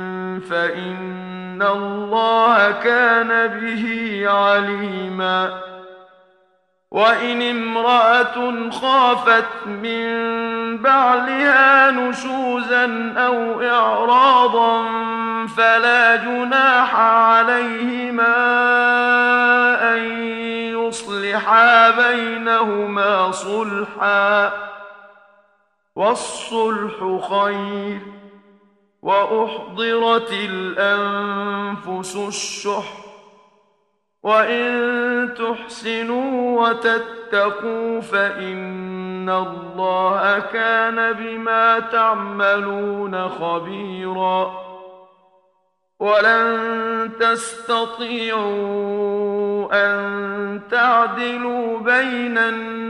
فإن الله كان به عليما وإن امرأة خافت من بعلها نشوزا أو إعراضا فلا جناح عليهما أن يصلحا بينهما صلحا والصلح خير وأحضرت الأنفس الشح وإن تحسنوا وتتقوا فإن الله كان بما تعملون خبيرا ولن تستطيعوا أن تعدلوا بين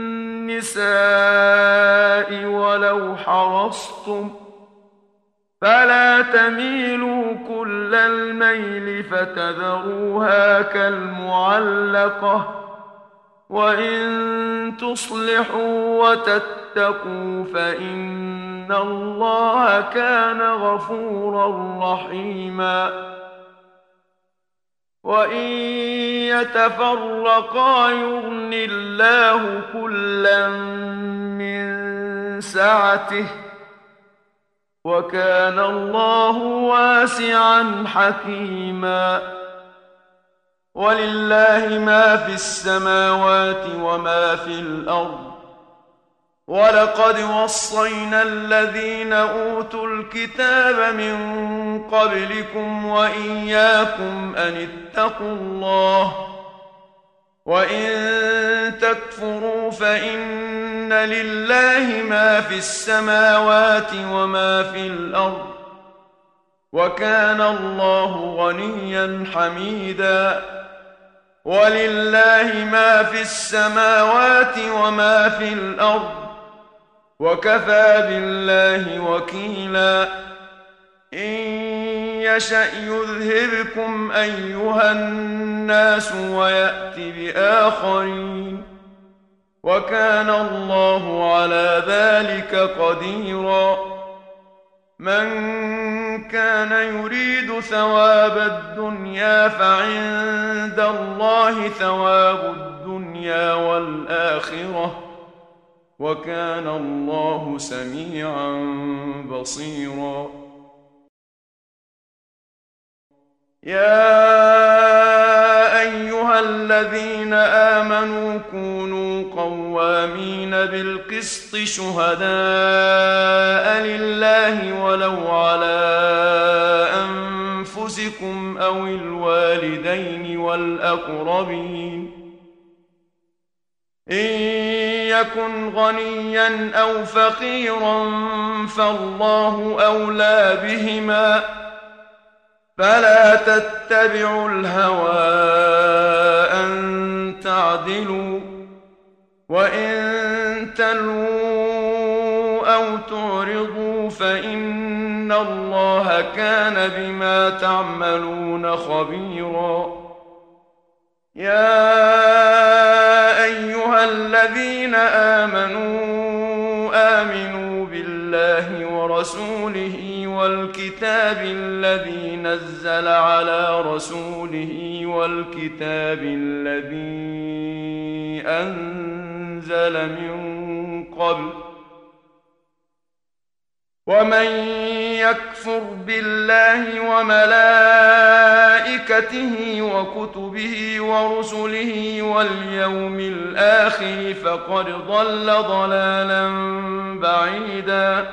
النساء ولو حرصتم فلا تميلوا كل الميل فتذروها كالمعلقة وإن تصلحوا وتتقوا فإن الله كان غفورا رحيما وإن يتفرقا يغن الله كلا من سعته وكان الله واسعا حكيما ولله ما في السماوات وما في الأرض ولقد وصينا الذين أوتوا الكتاب من قبلكم وإياكم أن اتقوا الله وإن تكفروا فإن لله ما في السماوات وما في الأرض وكان الله غنيا حميدا ولله ما في السماوات وما في الأرض وكفى بالله وكيلا إن يشأ يذهبكم أيها الناس ويأت بآخرين وكان الله على ذلك قديرا من كان يريد ثواب الدنيا فعند الله ثواب الدنيا والآخرة وكان الله سميعا بصيرا يا أيها الذين آمنوا كونوا قوامين بالقسط شهداء لله ولو على أنفسكم أو الوالدين والأقربين إن يكن غنيا أو فقيرا فالله أولى بهما فلا تتبعوا الهوى أن تعدلوا وإن تلووا أو تعرضوا فإن الله كان بما تعملون خبيرا يا أيها الذين آمنوا آمنوا بالله ورسوله والكتاب الذي نزل على رسوله والكتاب الذي أنزل من قبل ومن يكفر بالله وملائكته وكتبه ورسله واليوم الآخر فقد ضل ضلالا بعيدا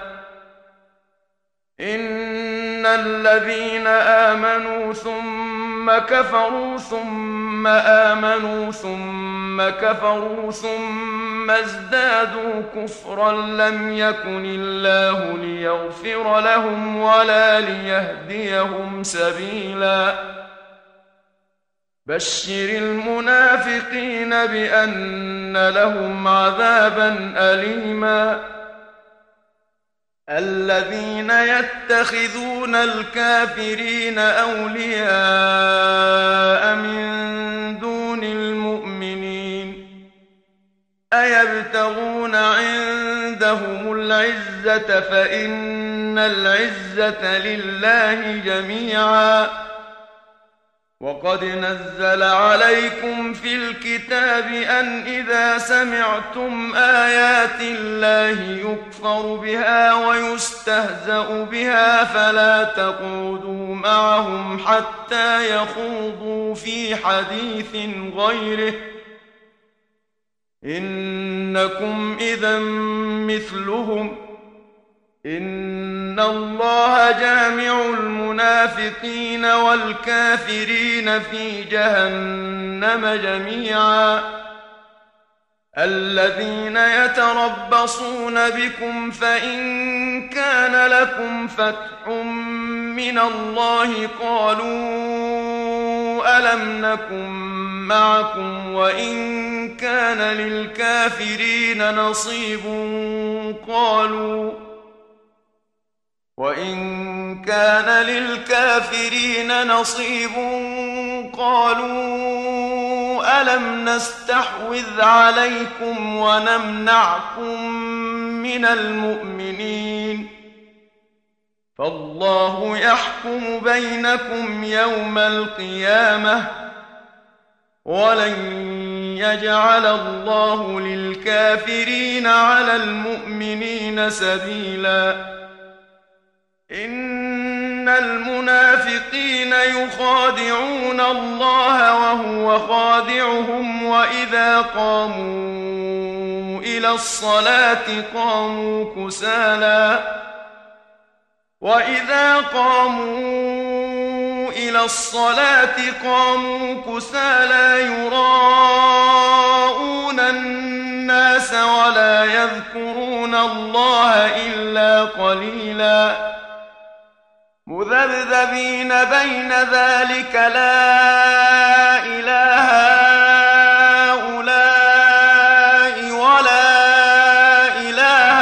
إن الذين آمنوا ثم كفروا ثم آمنوا ثم كفروا ثم ازدادوا كفرا لم يكن الله ليغفر لهم ولا ليهديهم سبيلا بشر المنافقين بأن لهم عذابا أليما الذين يتخذون الكافرين أولياء من دون المؤمنين أيبتغون عندهم العزة فإن العزة لله جميعا وقد نزل عليكم في الكتاب أن إذا سمعتم آيات الله يكفر بها ويستهزأ بها فلا تقعدوا معهم حتى يخوضوا في حديث غيره إنكم إذا مثلهم إن الله جامع المنافقين والكافرين في جهنم جميعا الذين يتربصون بكم فإن كان لكم فتح من الله قالوا ألم نكن معكم وإن كان للكافرين نصيب قالوا وإن كان للكافرين نصيب قالوا ألم نستحوذ عليكم ونمنعكم من المؤمنين فالله يحكم بينكم يوم القيامة ولن يجعل الله للكافرين على المؤمنين سبيلا إن المنافقين يخادعون الله وهو خادعهم وإذا قاموا إلى الصلاة قاموا كسالى وإذا قاموا إلى الصلاة قاموا كسالى يراءون الناس ولا يذكرون الله إلا قليلا مذبذبين بين ذلك لا إله هؤلاء ولا إله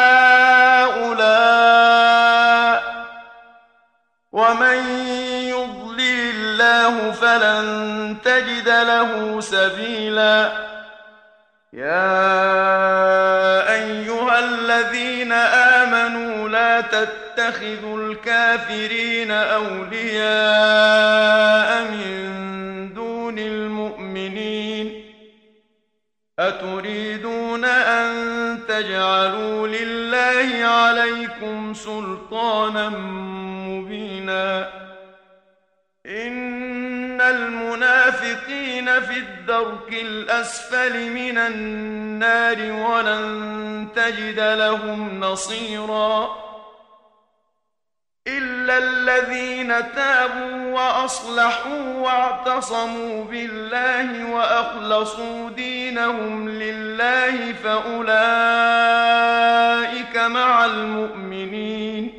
هؤلاء ومن يضلل الله فلن تجد له سبيلا يا أيها الذين آمنوا لا تتخذوا الكافرين أولياء من دون المؤمنين أتريدون أن تجعلوا لله عليكم سلطانا مبينا إن المنافقين في الدرك الأسفل من النار ولن تجد لهم نصيرا إلا الذين تابوا وأصلحوا واعتصموا بالله وأخلصوا دينهم لله فأولئك مع المؤمنين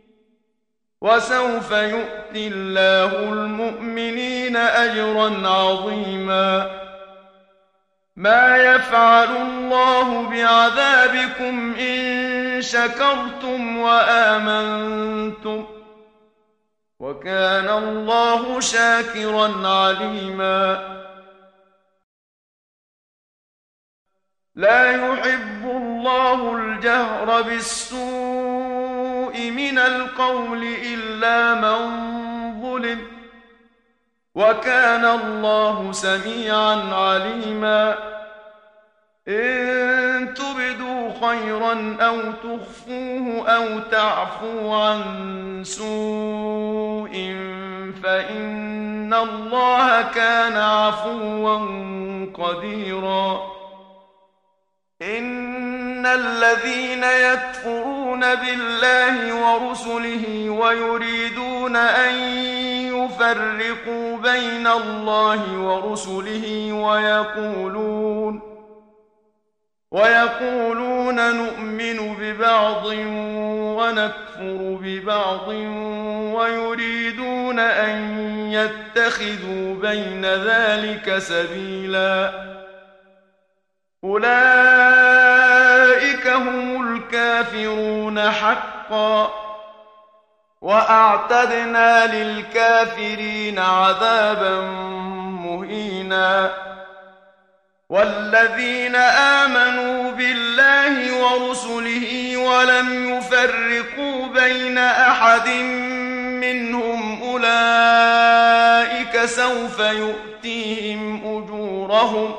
وسوف يؤتي الله المؤمنين أجرا عظيما ما يفعل الله بعذابكم إن شكرتم وآمنتم وكان الله شاكرا عليما لا يحب الله الجهر بالسوء من من القول إلا من ظلم وكان الله سميعا عليما إن تبدوا خيرا أو تخفوه أو تعفو عن سوء فإن الله كان عفوا قديرا إن الذين يكفرون بالله ورسله ويريدون أن يفرقوا بين الله ورسله ويقولون ويقولون نؤمن ببعض ونكفر ببعض ويريدون أن يتخذوا بين ذلك سبيلا أولئك هم الكافرون حقا وأعتدنا للكافرين عذابا مهينا والذين آمنوا بالله ورسله ولم يفرقوا بين أحد منهم أولئك سوف يؤتيهم أجورهم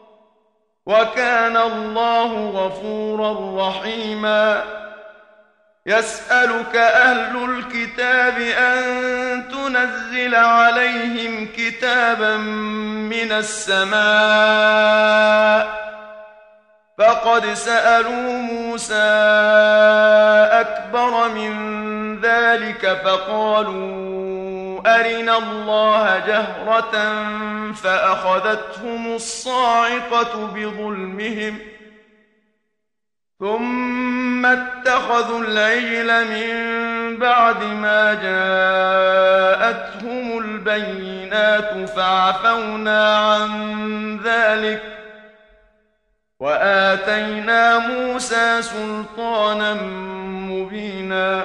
وكان الله غفورا رحيما يسألك أهل الكتاب أن تنزل عليهم كتابا من السماء فقد سألوا موسى أكبر من ذلك فقالوا أرنا الله جهرة فأخذتهم الصاعقة بظلمهم ثم اتخذوا العجل من بعد ما جاءتهم البينات فعفونا عن ذلك وآتينا موسى سلطانا مبينا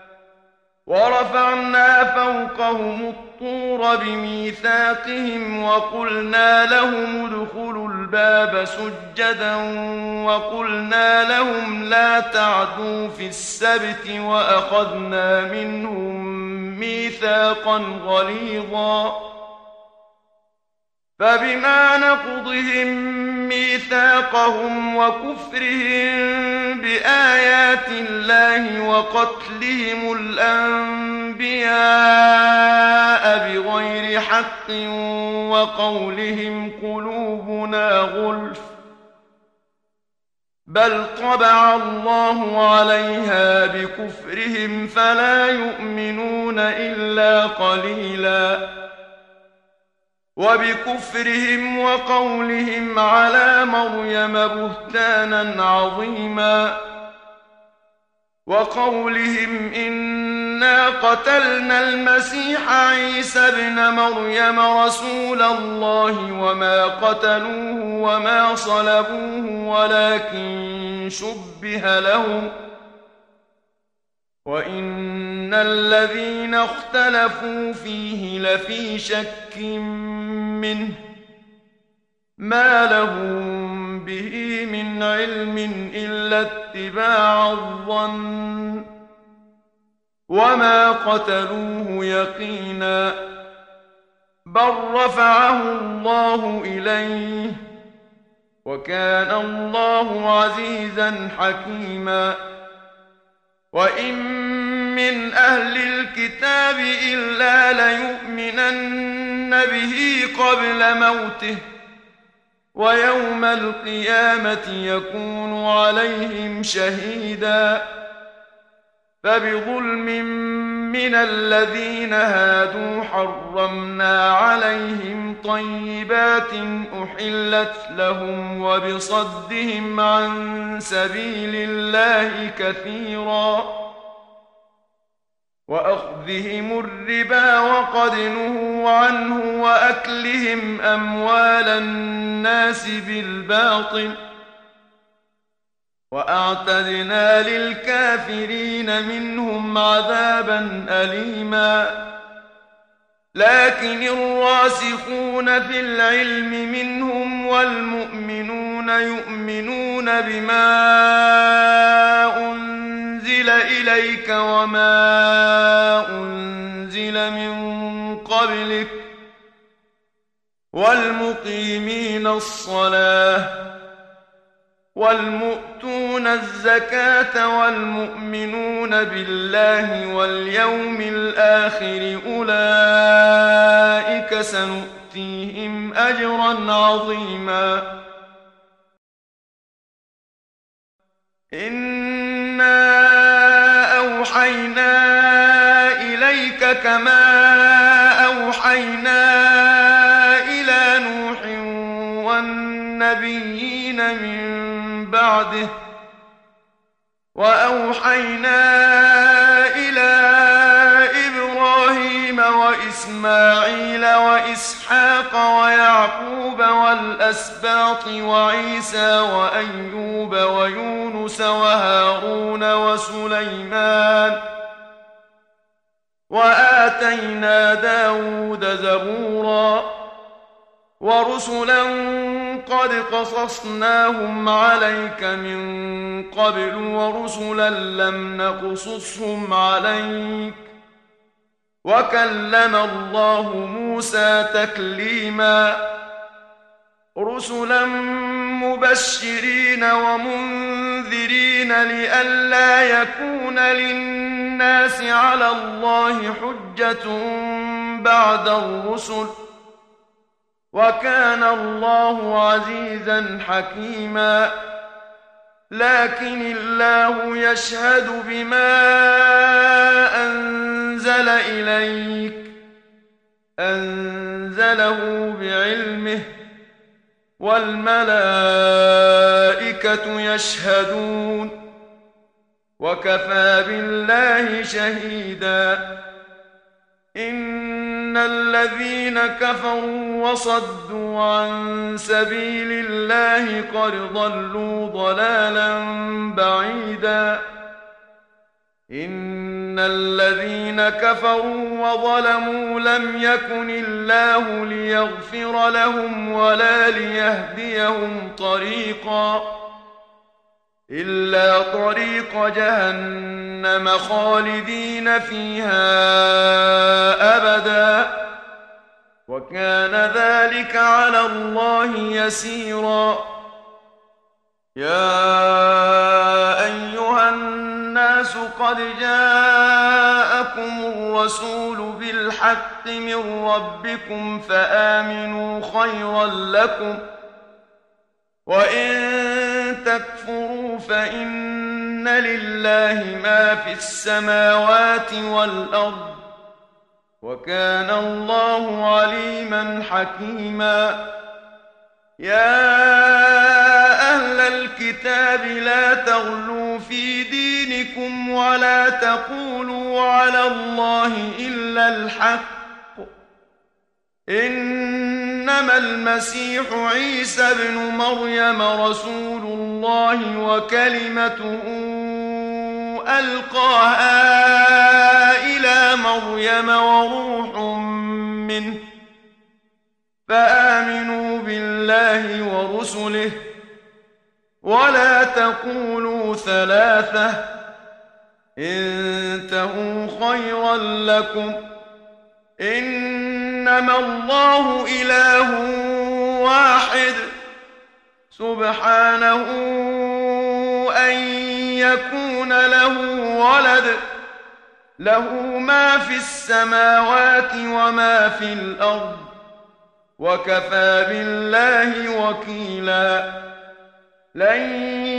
ورفعنا فوقهم الطور بميثاقهم وقلنا لهم ادخلوا الباب سجدا وقلنا لهم لا تعدوا في السبت وأخذنا منهم ميثاقا غليظا فبما نقضهم ميثاقهم وكفرهم بآيات الله وقتلهم الأنبياء بغير حق وقولهم قلوبنا غلف بل طبع الله عليها بكفرهم فلا يؤمنون إلا قليلا وبكفرهم وقولهم على مريم بهتانا عظيما وقولهم إنا قتلنا المسيح عيسى ابن مريم رسول الله وما قتلوه وما صلبوه ولكن شبه لهم وإن الذين اختلفوا فيه لفي شك منه ما لهم به من علم إلا اتباع الظن وما قتلوه يقينا بل رفعه الله إليه وكان الله عزيزا حكيما وإن من أهل الكتاب إلا ليؤمنن به قبل موته ويوم القيامة يكون عليهم شهيدا فبظلم من الذين هادوا حرمنا عليهم طيبات أحلت لهم وبصدهم عن سبيل الله كثيرا وأخذهم الربا وقد نهوا عنه وأكلهم أموال الناس بالباطل وأعتدنا للكافرين منهم عذابا أليما لكن الراسخون في العلم منهم والمؤمنون يؤمنون بما أنزل إليك إليك وما أنزل من قبلك والمقيمين الصلاة والمؤتون الزكاة والمؤمنون بالله واليوم الآخر أولئك سنؤتيهم أجرا عظيما. إنا أوحينا إليك كما أوحينا إلى نوح والنبيين من بعده وأوحينا إلى إبراهيم وإسماعيل وإسحاق ويعقوب والأسباط وعيسى وأيوب ويونس وهارون وسليمان وآتينا داود زبورا ورسلا قد قصصناهم عليك من قبل ورسلا لم نقصصهم عليك وكلم الله موسى تكليما. رسلا مبشرين ومنذرين لئلا يكون للناس على الله حجة بعد الرسل وكان الله عزيزا حكيما. لكن الله يشهد بما أنزل إليك أنزله بعلمه والملائكة يشهدون وكفى بالله شهيدا. إن الذين كفروا وصدوا عن سبيل الله قد ضلوا ضلالا بعيدا. إن الذين كفروا وظلموا لم يكن الله ليغفر لهم ولا ليهديهم طريقا إلا طريق جهنم خالدين فيها أبدا وكان ذلك على الله يسيرا. يا أيها الناس قد جاءكم الرسول بالحق من ربكم فآمنوا خيرا لكم وإن تكفروا فإن لله ما في السماوات والأرض وكان الله عليما حكيما. يا أهل الكتاب لا تغلوا في دينكم ولا تقولوا على الله إلا الحق إنما المسيح عيسى ابن مريم رسول الله وكلمته ألقاها إلى مريم وروح منه فآمنوا بالله ورسله ولا تقولوا ثلاثة انتهوا خيرا لكم إنما الله إله واحد سبحانه أن يكون له ولد له ما في السماوات وما في الأرض وكفى بالله وكيلا. لن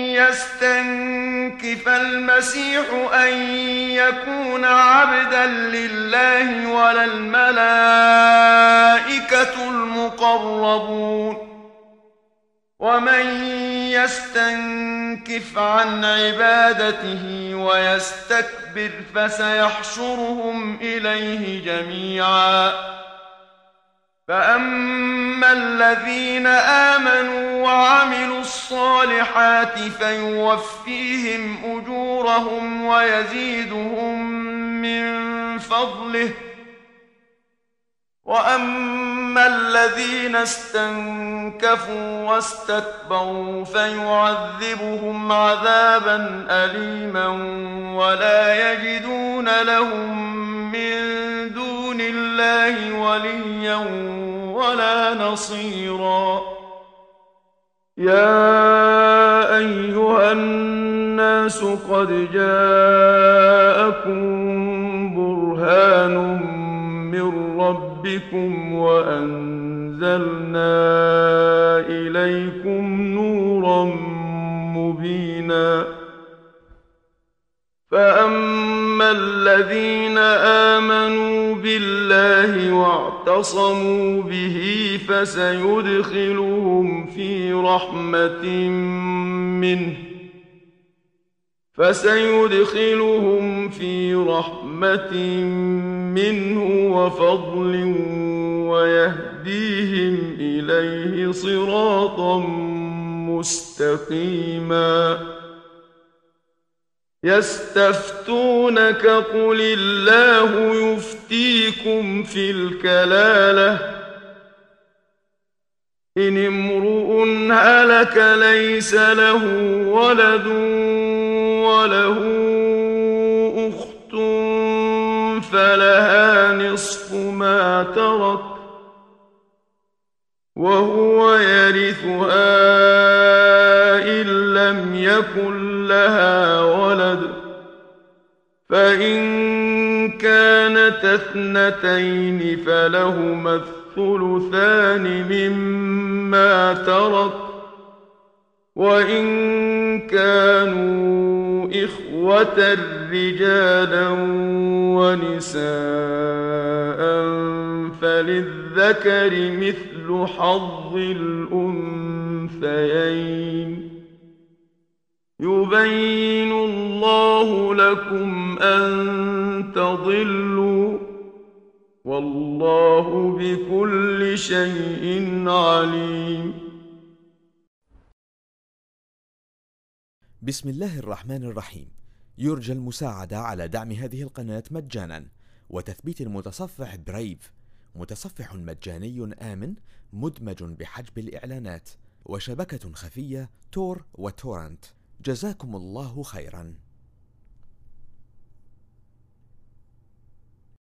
يستنكف المسيح أن يكون عبدا لله ولا الملائكة المقربون ومن يستنكف عن عبادته ويستكبر فسيحشرهم إليه جميعا. فأما الذين آمنوا وعملوا الصالحات فيوفيهم أجورهم ويزيدهم من فضله وأما الذين استنكفوا واستكبروا فيعذبهم عذابا أليما ولا يجدون لهم من دون الله وليا ولا نصيرا. يا أيها الناس قد جاءكم برهان من ربكم وأنزلنا إليكم نورا مبينا. فأما الذين آمنوا بالله واعتصموا به فسيدخلهم في رحمة منه فسيدخلهم في رحمة منه وفضل ويهديهم إليه صراطا مستقيما. يستفتونك قل الله يفتيكم في الكلالة إن امرؤ هلك ليس له ولد وله أخت فلها نصف ما ترك وهو يرثها إن لم يكن لها ولد فإن كانت اثنتين فلهما الثلثان مما ترك وإن كانوا إخوة رجالا ونساء فللذكر مثل حظ الأنثيين. يبين الله لكم أن تضلوا والله بكل شيء عليم. بسم الله الرحمن الرحيم. يرجى المساعدة على دعم هذه القناة مجانا وتثبيت المتصفح برايف، متصفح مجاني آمن مدمج بحجب الإعلانات، وشبكة خفية تور وتورنت. جزاكم الله خيرا.